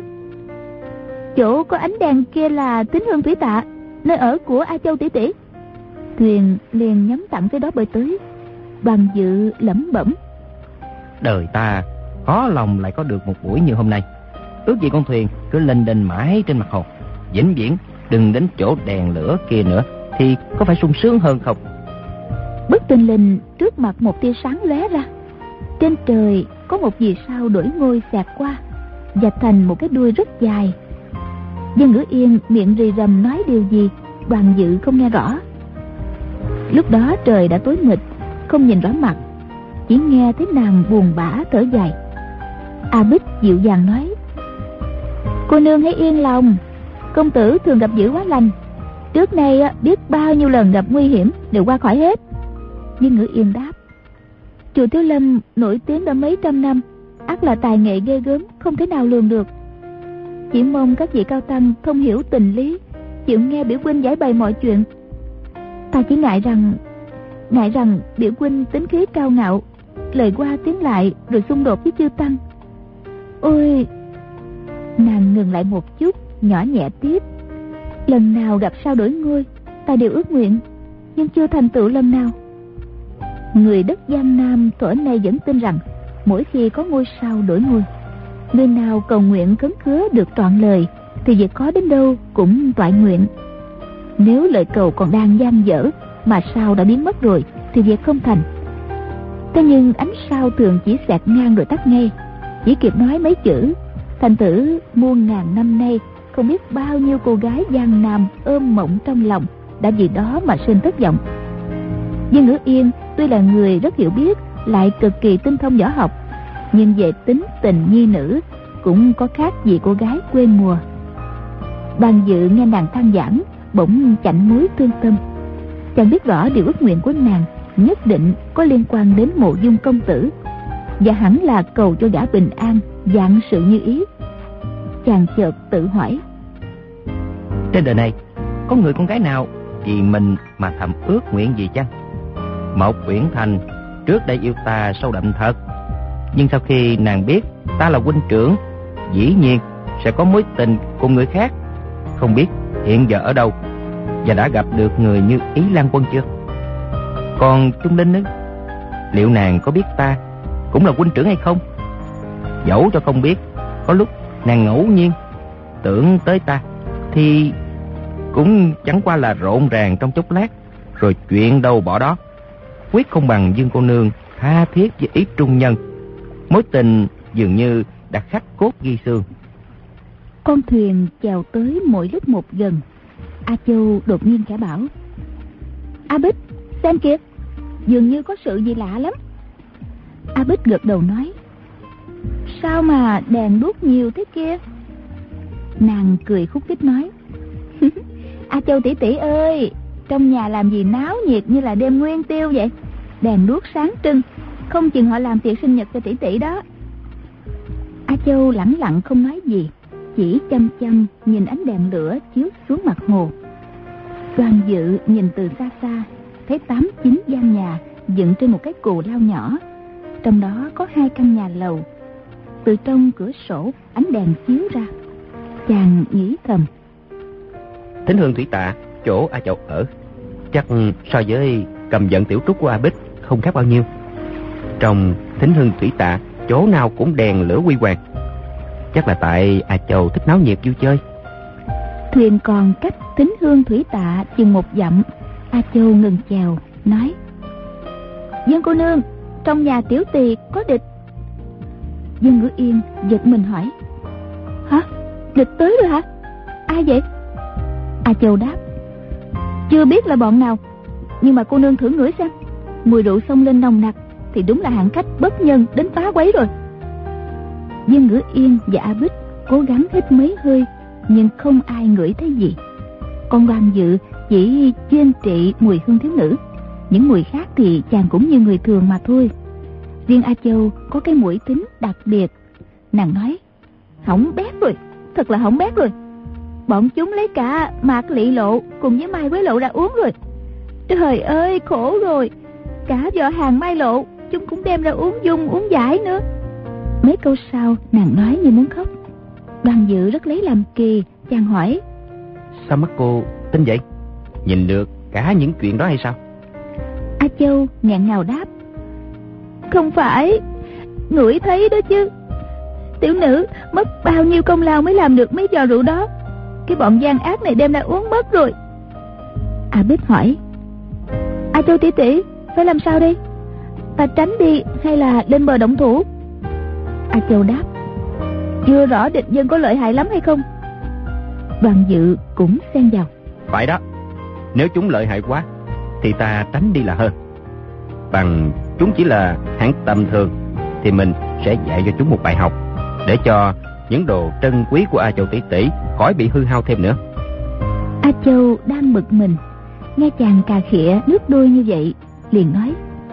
Chỗ có ánh đèn kia là Tín Hương Thủy Tạ, nơi ở của A Châu tỷ tỷ. Thuyền liền nhắm tặng tới đó bơi tới. Bằng Dự lẩm bẩm: Đời ta khó lòng lại có được một buổi như hôm nay. Ước gì con thuyền cứ lênh đênh mãi trên mặt hồ, vĩnh viễn đừng đến chỗ đèn lửa kia nữa, thì có phải sung sướng hơn không? Bất thình lình trước mặt một tia sáng lóe ra. Trên trời có một vì sao đổi ngôi xẹt qua, và thành một cái đuôi rất dài. Dương Ngữ Yên miệng rì rầm nói điều gì, Đoàn Dự không nghe rõ. Lúc đó trời đã tối mịt, không nhìn rõ mặt, chỉ nghe thấy nàng buồn bã thở dài. A Bích dịu dàng nói: Cô nương hãy yên lòng, công tử thường gặp dữ hóa lành. Trước nay biết bao nhiêu lần gặp nguy hiểm đều qua khỏi hết. Dương Ngữ Yên đáp: Chùa Thiếu Lâm nổi tiếng đã mấy trăm năm, ắt là tài nghệ ghê gớm không thể nào lường được. Chỉ mong các vị cao tăng thông hiểu tình lý, chịu nghe biểu huynh giải bày mọi chuyện. Ta chỉ ngại rằng ngại rằng biểu huynh tính khí cao ngạo, lời qua tiếng lại rồi xung đột với chư tăng. Ôi! Nàng ngừng lại một chút, nhỏ nhẹ tiếp: Lần nào gặp sao đổi ngôi, ta đều ước nguyện, nhưng chưa thành tựu lần nào. Người đất Giang Nam thuở nay vẫn tin rằng mỗi khi có ngôi sao đổi ngôi, người nào cầu nguyện khấn khứa được trọn lời thì việc khó đến đâu cũng toại nguyện. Nếu lời cầu còn đang dang dở mà sao đã biến mất rồi thì việc không thành. Thế nhưng ánh sao thường chỉ xẹt ngang rồi tắt ngay, chỉ kịp nói mấy chữ, thành thử muôn ngàn năm nay không biết bao nhiêu cô gái Giang Nam ôm mộng trong lòng đã vì đó mà sinh thất vọng. Dương Ngữ Yên tuy là người rất hiểu biết, lại cực kỳ tinh thông võ học, nhưng về tính tình nhi nữ cũng có khác gì cô gái quê mùa. Ban Dự nghe nàng than vãn, bỗng chạnh mũi thương tâm. Chàng biết rõ điều ước nguyện của nàng nhất định có liên quan đến Mộ Dung công tử, và hẳn là cầu cho gã bình an, vạn sự như ý. Chàng chợt tự hỏi: Trên đời này có người con gái nào vì mình mà thầm ước nguyện gì chăng? Mộc Uyển Thành trước đây yêu ta sâu đậm thật, nhưng sau khi nàng biết ta là huynh trưởng, dĩ nhiên sẽ có mối tình cùng người khác. Không biết hiện giờ ở đâu, và đã gặp được người như Ý Lan Quân chưa? Còn Trung Linh ấy, liệu nàng có biết ta cũng là huynh trưởng hay không? Dẫu cho không biết, có lúc nàng ngẫu nhiên tưởng tới ta thì cũng chẳng qua là rộn ràng trong chốc lát, rồi chuyện đâu bỏ đó. Quyết không bằng Dương cô nương tha thiết với ý trung nhân, mối tình dường như đã khắc cốt ghi xương. Con thuyền chèo tới mỗi lúc một gần. A Châu đột nhiên khẽ bảo: A Bích, xem kìa, dường như có sự gì lạ lắm. A Bích gật đầu nói: Sao mà đèn đuốc nhiều thế kia? Nàng cười khúc khích nói: A Châu tỷ tỷ ơi, trong nhà làm gì náo nhiệt như là đêm nguyên tiêu vậy? Đèn đuốc sáng trưng, không chừng họ làm tiệc sinh nhật cho tỷ tỷ đó. A Châu lẳng lặng không nói gì, chỉ chăm chăm nhìn ánh đèn lửa chiếu xuống mặt hồ. Đoàn Dự nhìn từ xa xa, thấy tám chín gian nhà dựng trên một cái cù lao nhỏ, trong đó có hai căn nhà lầu. Từ trong cửa sổ ánh đèn chiếu ra, chàng nghĩ thầm: Thính Hương Thủy Tạ, chỗ A Châu ở, chắc so với Cầm Vận Tiểu Trúc của A Bích không khác bao nhiêu. Trong Thính Hương Thủy Tạ chỗ nào cũng đèn lửa huy hoàng, chắc là tại A Châu thích náo nhiệt vui chơi. Thuyền còn cách Thính Hương Thủy Tạ chừng một dặm. A Châu ngừng chèo nói: Dương cô nương, trong nhà tiểu tỳ có địch. Dương Ngữ Yên giật mình hỏi: Hả? Địch tới rồi hả? Ai vậy? A Châu đáp: Chưa biết là bọn nào, nhưng mà cô nương thử ngửi xem. mùi rượu xông lên nồng nặc thì đúng là hạng khách bất nhân đến phá quấy rồi. Dương Ngữ Yên và A Bích cố gắng hít mấy hơi, nhưng không ai ngửi thấy gì. Còn Đoàn Dự chỉ chuyên trị mùi hương thiếu nữ, những mùi khác thì chàng cũng như người thường mà thôi. Riêng A Châu có cái mũi tính đặc biệt. Nàng nói: hỏng bét rồi, thật là hỏng bét rồi. Bọn chúng lấy cả Mạc Lị Lộ cùng với Mai Quế Lộ ra uống rồi. Trời ơi, khổ rồi. Cả vợ hàng Mai Lộ chúng cũng đem ra uống dung uống giải nữa. Mấy câu sau nàng nói như muốn khóc. Đoàn Dự rất lấy làm kỳ, chàng hỏi: sao mắt cô tin vậy? Nhìn được cả những chuyện đó hay sao? A Châu nghẹn ngào đáp: không phải, ngửi thấy đó chứ. Tiểu nữ mất bao nhiêu công lao mới làm được mấy giò rượu đó. Cái bọn gian ác này đem ra uống mất rồi. A Bích hỏi: A Châu tỷ tỷ, phải làm sao đây? Ta tránh đi hay là lên bờ động thủ? A Châu đáp: chưa rõ địch nhân có lợi hại lắm hay không. Đoàn Dự cũng xen vào: phải đó, nếu chúng lợi hại quá thì ta tránh đi là hơn. Bằng chúng chỉ là hạng tầm thường thì mình sẽ dạy cho chúng một bài học, để cho những đồ trân quý của A Châu tỷ tỷ khỏi bị hư hao thêm nữa. A Châu đang bực mình, nghe chàng cà khịa nước đôi như vậy, liền nói: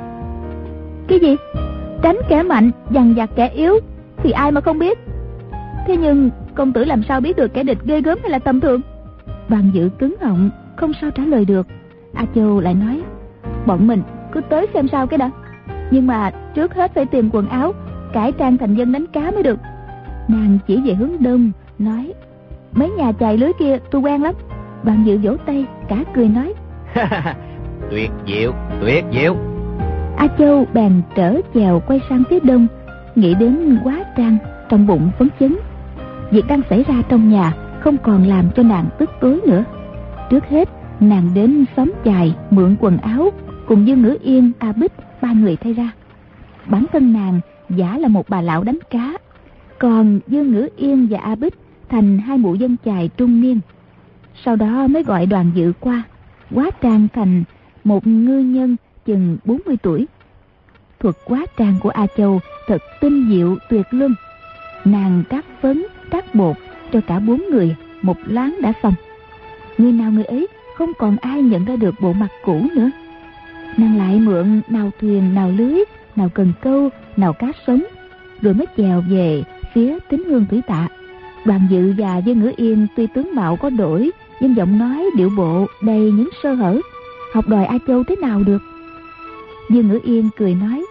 cái gì? Tránh kẻ mạnh, dằn vặt kẻ yếu thì ai mà không biết. Thế nhưng công tử làm sao biết được kẻ địch ghê gớm hay là tầm thường? Đoàn Dự cứng họng, không sao trả lời được. A Châu lại nói: bọn mình cứ tới xem sao cái đã. Nhưng mà trước hết phải tìm quần áo, cải trang thành dân đánh cá mới được. Nàng chỉ về hướng đông, nói: mấy nhà chài lưới kia tôi quen lắm. Đoàn Dự vỗ tay cả cười nói: tuyệt diệu, tuyệt diệu. A Châu bèn trở chèo quay sang phía đông, nghĩ đến Quá Trang, trong bụng phấn chấn. Việc đang xảy ra trong nhà không còn làm cho nàng tức tối nữa. Trước hết nàng đến xóm chài mượn quần áo, cùng Dương Ngữ Yên, A Bích ba người thay ra. Bản thân nàng giả là một bà lão đánh cá, còn Dương Ngữ Yên và A Bích thành hai mụ dân chài trung niên. Sau đó mới gọi Đoàn Dự qua. Quá Trang thành một ngư nhân chừng bốn mươi tuổi. Thuật hóa trang của A Châu thật tinh diệu tuyệt luân. Nàng trát phấn, trát bột cho cả bốn người, một láng đã xong. Người nào người ấy không còn ai nhận ra được bộ mặt cũ nữa. Nàng lại mượn nào thuyền, nào lưới, nào cần câu, nào cá sống, rồi mới chèo về phía Tín Hương Thủy Tạ. Đoàn Dự và Dương Ngữ Yên tuy tướng mạo có đổi, nhưng giọng nói điệu bộ đầy những sơ hở, học đòi A Châu thế nào được. Dương Ngữ Yên cười nói: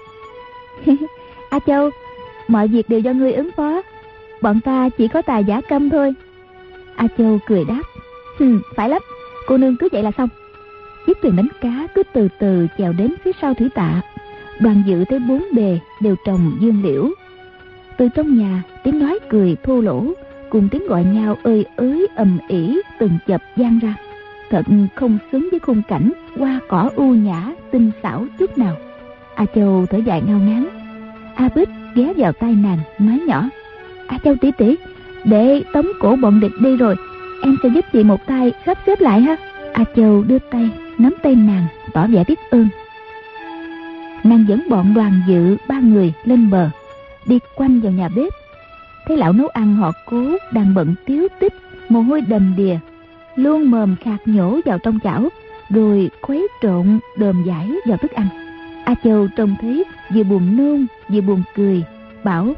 A Châu, mọi việc đều do ngươi ứng phó, bọn ta chỉ có tài giả câm thôi. A Châu cười đáp: Hừ, phải lắm, cô nương cứ vậy là xong. Chiếc thuyền đánh cá cứ từ từ chèo đến phía sau Thủy Tạ. Đoàn Dự thấy bốn bề đều trồng dương liễu. Từ trong nhà tiếng nói cười thô lỗ cùng tiếng gọi nhau ơi ới ầm ĩ từng chập vang ra, thật không xứng với khung cảnh hoa cỏ u nhã tinh xảo chút nào. A Châu thở dài ngao ngán. A Bích ghé vào tai nàng nói nhỏ: A Châu tỷ tỷ, để tống cổ bọn địch đi rồi em sẽ giúp chị một tay sắp xếp lại ha. A Châu đưa tay nắm tay nàng tỏ vẻ biết ơn. Nàng dẫn bọn Đoàn Dự ba người lên bờ, đi quanh vào nhà bếp. Thấy lão nấu ăn họ Cố đang bận tiếu tích, mồ hôi đầm đìa, luôn mồm khạc nhổ vào trong chảo, rồi khuấy trộn đờm giải vào thức ăn. A Châu trông thấy vừa buồn nôn vừa buồn cười, bảo: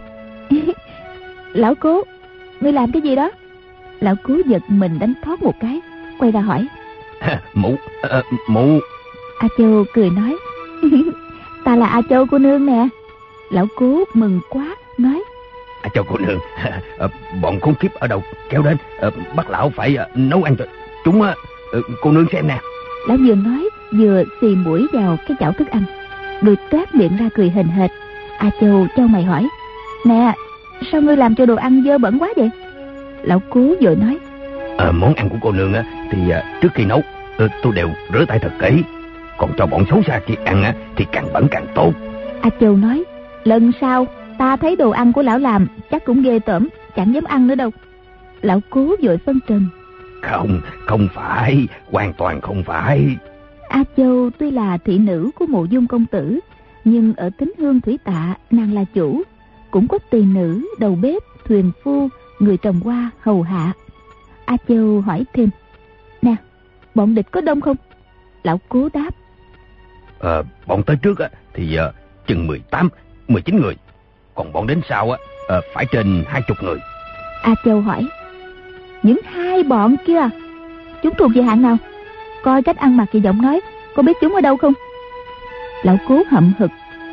Lão Cố, ngươi làm cái gì đó? Lão Cố giật mình đánh thoát một cái, quay ra hỏi: Mụ, à, mụ. A Châu cười nói: Ta là A Châu cô nương nè. Lão Cố mừng quá nói: À, cho cô nương, à, bọn khốn kiếp ở đâu kéo đến, à, bắt lão phải à, nấu ăn cho chúng. À, cô nương xem nè. Lão vừa nói vừa xì mũi vào cái chảo thức ăn, rồi toát miệng ra cười hềnh hệt. A Châu cho mày hỏi: Nè, sao ngươi làm cho đồ ăn dơ bẩn quá vậy? Lão Cố vội nói: à, Món ăn của cô nương á, thì à, trước khi nấu à, tôi đều rửa tay thật kỹ, còn cho bọn xấu xa kia ăn á, thì càng bẩn càng tốt. A Châu nói: Lần sau ta thấy đồ ăn của lão làm chắc cũng ghê tởm, chẳng dám ăn nữa đâu. Lão Cố vội phân trần: Không, không phải, hoàn toàn không phải. A Châu tuy là thị nữ của Mộ Dung công tử, nhưng ở Tín Hương Thủy Tạ nàng là chủ, cũng có tỳ nữ, đầu bếp, thuyền phu, người trồng hoa hầu hạ. A Châu hỏi thêm: Nè, bọn địch có đông không? Lão Cố đáp: Ờ, bọn tới trước á, thì uh, chừng mười tám, mười chín người. Còn bọn đến sau á, uh, phải trên hai chục người. A Châu hỏi: Những hai bọn kia, chúng thuộc về hạng nào? Coi cách ăn mặc và giọng nói, có biết chúng ở đâu không? Lão Cố hậm hực: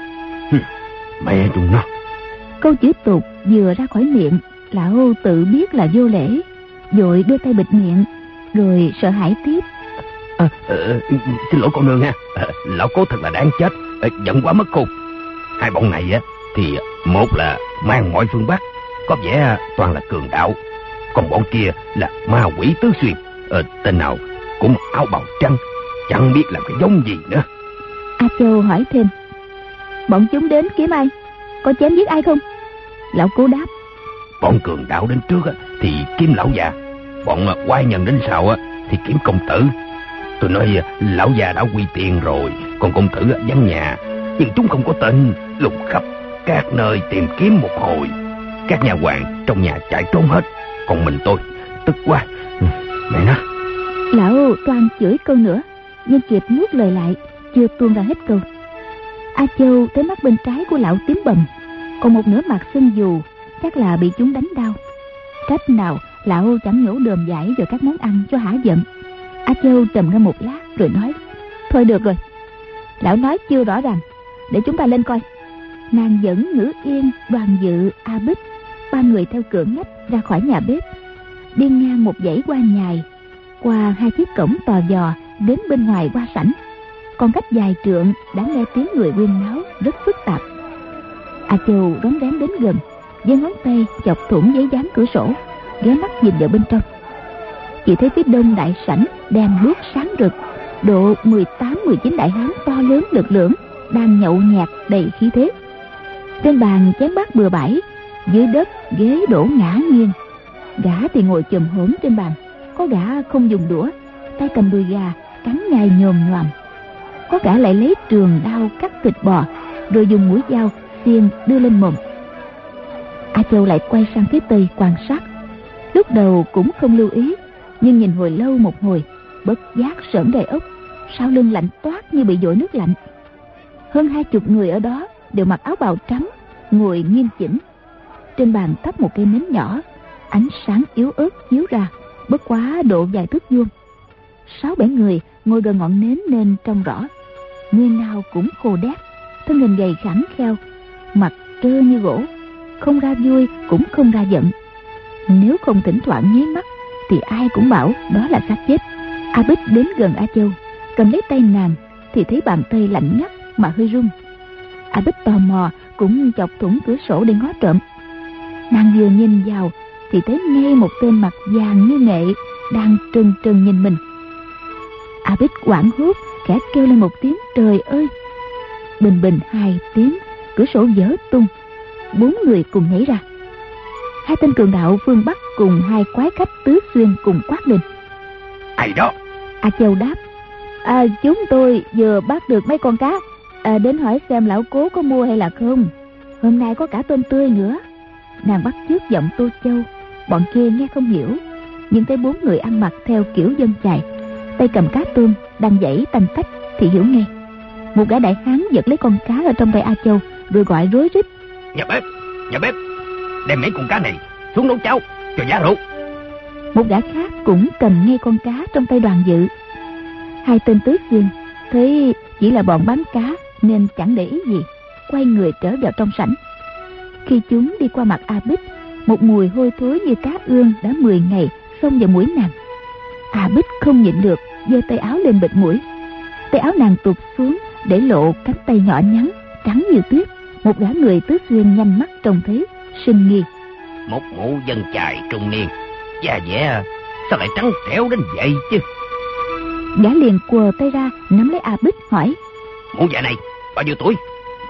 Mẹ chúng nó. Câu chữ tục vừa ra khỏi miệng, lão tự biết là vô lễ, vội đưa tay bịt miệng, rồi sợ hãi tiếp: À, à, xin lỗi cô nương ha, à, lão Cố thật là đáng chết, à, giận quá mất khôn. Hai bọn này á thì một là mang ngoại phương Bắc, có vẻ toàn là cường đạo, còn bọn kia là ma quỷ tứ xuyên, à, tên nào cũng áo bào trắng, chẳng biết làm cái giống gì nữa. A Châu hỏi thêm: Bọn chúng đến kiếm ai? Có chém giết ai không? Lão Cố đáp: Bọn cường đạo đến trước á thì kiếm lão già, bọn quái nhân đến sau á thì kiếm công tử. Tôi nói lão già đã quy tiền rồi, còn công tử vắng nhà, nhưng chúng không có tên, lùng khắp các nơi tìm kiếm một hồi. Các nhà hoàng trong nhà chạy trốn hết, còn mình tôi tức quá. Mẹ nó. Lão toan chửi câu nữa, nhưng kịp nuốt lời lại, chưa tuôn ra hết câu. A Châu thấy mắt bên trái của lão tím bầm, còn một nửa mặt sưng dù, chắc là bị chúng đánh đau. Cách nào lão chẳng nhổ đờm giải rồi các món ăn cho hả giận. A Châu trầm ngâm một lát rồi nói: Thôi được rồi, lão nói chưa rõ ràng, để chúng ta lên coi. Nàng dẫn Ngữ Yên, Đoàn Dự, A Bích, ba người theo cửa ngách ra khỏi nhà bếp, đi ngang một dãy hoa nhài, qua hai chiếc cổng tò vò đến bên ngoài hoa sảnh. Còn cách vài trượng đã nghe tiếng người huyên náo rất phức tạp. A Châu rón rén đến gần, giơ ngón tay chọc thủng giấy dán cửa sổ, ghé mắt nhìn vào bên trong. Chỉ thấy phía đông đại sảnh đèn đuốc sáng rực, độ mười tám mười chín đại hán to lớn lực lưỡng đang nhậu nhẹt đầy khí thế. Trên bàn chén bát bừa bãi, dưới đất ghế đổ ngả nghiêng. Gã thì ngồi chùm hổm trên bàn, có gã không dùng đũa, tay cầm đùi gà cắn nhai nhồm nhoàm. Có gã lại lấy trường đao cắt thịt bò, rồi dùng mũi dao xiên đưa lên mồm. A Châu lại quay sang phía tây quan sát. Lúc đầu cũng không lưu ý, nhưng nhìn hồi lâu một hồi, bất giác sởn gai ốc, sau lưng lạnh toát như bị dội nước lạnh. Hơn hai chục người ở đó đều mặc áo bào trắng, ngồi nghiêm chỉnh. Trên bàn thắp một cây nến nhỏ, ánh sáng yếu ớt chiếu ra, bất quá độ vài thước vuông. Sáu bảy người ngồi gần ngọn nến nên trông rõ. Người nào cũng khô đét, thân hình gầy khẳng kheo, mặt trơ như gỗ, không ra vui cũng không ra giận. Nếu không thỉnh thoảng nháy mắt thì ai cũng bảo đó là xác chết. A Bích đến gần A Châu, cầm lấy tay nàng thì thấy bàn tay lạnh ngắt mà hơi run. A Bích tò mò cũng chọc thủng cửa sổ để ngó trộm. Nàng vừa nhìn vào thì thấy ngay một tên mặt vàng như nghệ đang trừng trừng nhìn mình. A Bích hoảng hốt khẽ kêu lên một tiếng trời ơi. Bình bình hai tiếng, cửa sổ vỡ tung, bốn người cùng nhảy ra. Hai tên cường đạo phương Bắc cùng hai quái khách tứ xuyên cùng quát lên: Ai đó? A Châu đáp: à, chúng tôi vừa bắt được mấy con cá, à, đến hỏi xem lão Cố có mua hay là không. Hôm nay có cả tôm tươi nữa. Nàng bắt chước giọng Tô Châu. Bọn kia nghe không hiểu, nhưng thấy bốn người ăn mặc theo kiểu dân chài, tay cầm cá tôm đang giãy tanh tách thì hiểu ngay. Một gã đại hán giật lấy con cá ở trong tay A Châu rồi gọi rối rít: Nhà bếp, nhà bếp, đem mấy con cá này xuống nấu cháo cho giá rượu. Một gã khác cũng cầm ngay con cá trong tay Đoàn Dự. Hai tên tứ xuyên thấy chỉ là bọn bán cá nên chẳng để ý gì, quay người trở vào trong sảnh. Khi chúng đi qua mặt A Bích, một mùi hôi thối như cá ương đã mười ngày xông vào mũi nàng. A Bích không nhịn được, giơ tay áo lên bịt mũi. Tay áo nàng tụt xuống để lộ cánh tay nhỏ nhắn trắng như tuyết. Một gã người tứ xuyên nhanh mắt trông thấy, sinh nghi: Một mụ dân chài trung niên, da dẻ sao lại trắng trẻo đến vậy chứ? Gã liền quờ tay ra nắm lấy A Bích hỏi: Mụ già này bao nhiêu tuổi?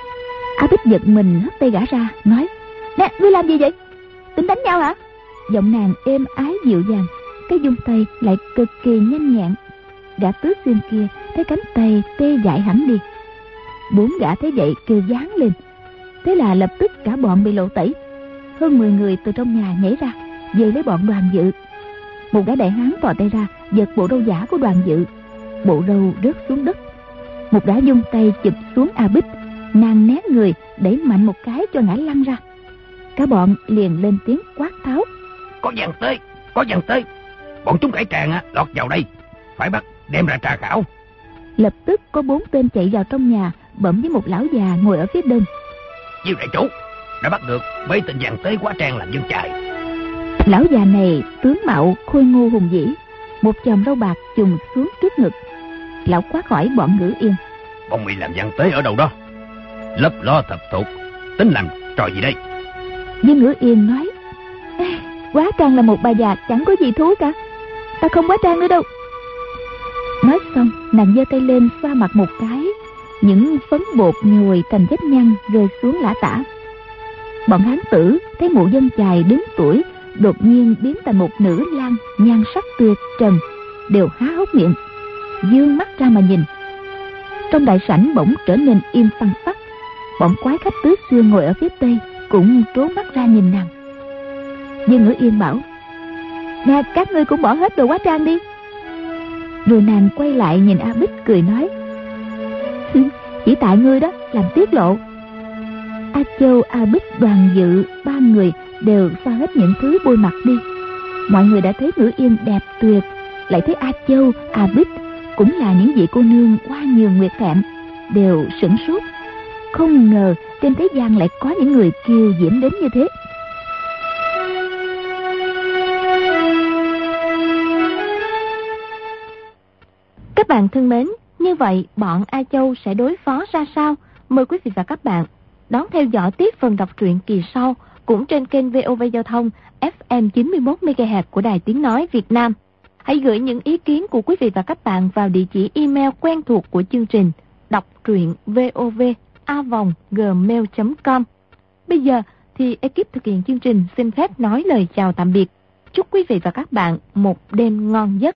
A Bích giật mình hất tay gã ra nói: Nè, ngươi làm gì vậy? Tính đánh nhau hả? Giọng nàng êm ái dịu dàng, cái dung tay lại cực kỳ nhanh nhẹn. gã Tứ Xuyên kia thấy cánh tay tê dại hẳn đi. Bốn gã thấy vậy kêu giáng lên. Thế là lập tức cả bọn bị lộ tẩy. Hơn mười người từ trong nhà nhảy ra về lấy bọn Đoàn Dự. Một gã đại hán thò tay ra giật bộ râu giả của Đoàn Dự. Bộ râu rớt xuống đất. Một gã dung tay chụp xuống A Bích, nàng né người đẩy mạnh một cái cho ngã lăn ra. Cả bọn liền lên tiếng quát tháo: Có dàn tới, có dàn tới. Bọn chúng cải tràng á, lọt vào đây, phải bắt đem ra tra khảo. Lập tức có bốn tên chạy vào trong nhà, bẩm với một lão già ngồi ở phía bên: Diêu đại chủ, đã bắt được mấy tên dàn tới quá trang làm dân chài. Lão già này tướng mạo khôi ngô hùng vĩ, một chòm râu bạc chùm xuống trước ngực. Lão quát hỏi bọn Ngữ Yên: Bọn mày làm dàn tới ở đâu đó? Lấp lo thập thuộc, tính làm trò gì đây? Dương Ngữ Yên nói: Quá trang là một bà già chẳng có gì thú cả, ta không quá trang nữa đâu. Nói xong nàng giơ tay lên xoa mặt một cái, những phấn bột nhồi thành vết nhăn rơi xuống lả tả. Bọn hán tử thấy mụ dân chài đứng tuổi đột nhiên biến thành một nữ lang nhan sắc tuyệt trần, đều há hốc miệng dương mắt ra mà nhìn. Trong đại sảnh bỗng trở nên im phăng phắc. Bọn quái khách Tứ Xuyên ngồi ở phía tây cũng trố mắt ra nhìn nàng. Dương Ngữ Yên bảo: Nè, các ngươi cũng bỏ hết đồ hóa trang đi. Rồi nàng quay lại nhìn A Bích cười nói: Chỉ tại ngươi đó làm tiết lộ. A Châu, A Bích, Đoàn Dự ba người đều xoa hết những thứ bôi mặt đi. Mọi người đã thấy Ngữ Yên đẹp tuyệt, lại thấy A Châu, A Bích cũng là những vị cô nương hoa nhường nguyệt thẹn, đều sửng sốt. Không ngờ trên thế gian lại có những người kiều diễm đến như thế. Các bạn thân mến, như vậy bọn A Châu sẽ đối phó ra sao? Mời quý vị và các bạn đón theo dõi tiếp phần đọc truyện kỳ sau cũng trên kênh vê o vê Giao thông ép em chín mươi mốt mê ga héc của Đài Tiếng Nói Việt Nam. Hãy gửi những ý kiến của quý vị và các bạn vào địa chỉ email quen thuộc của chương trình đọc truyện vov a vòng gmail chấm com. Bây giờ thì ekip thực hiện chương trình xin phép nói lời chào tạm biệt. Chúc quý vị và các bạn một đêm ngon giấc.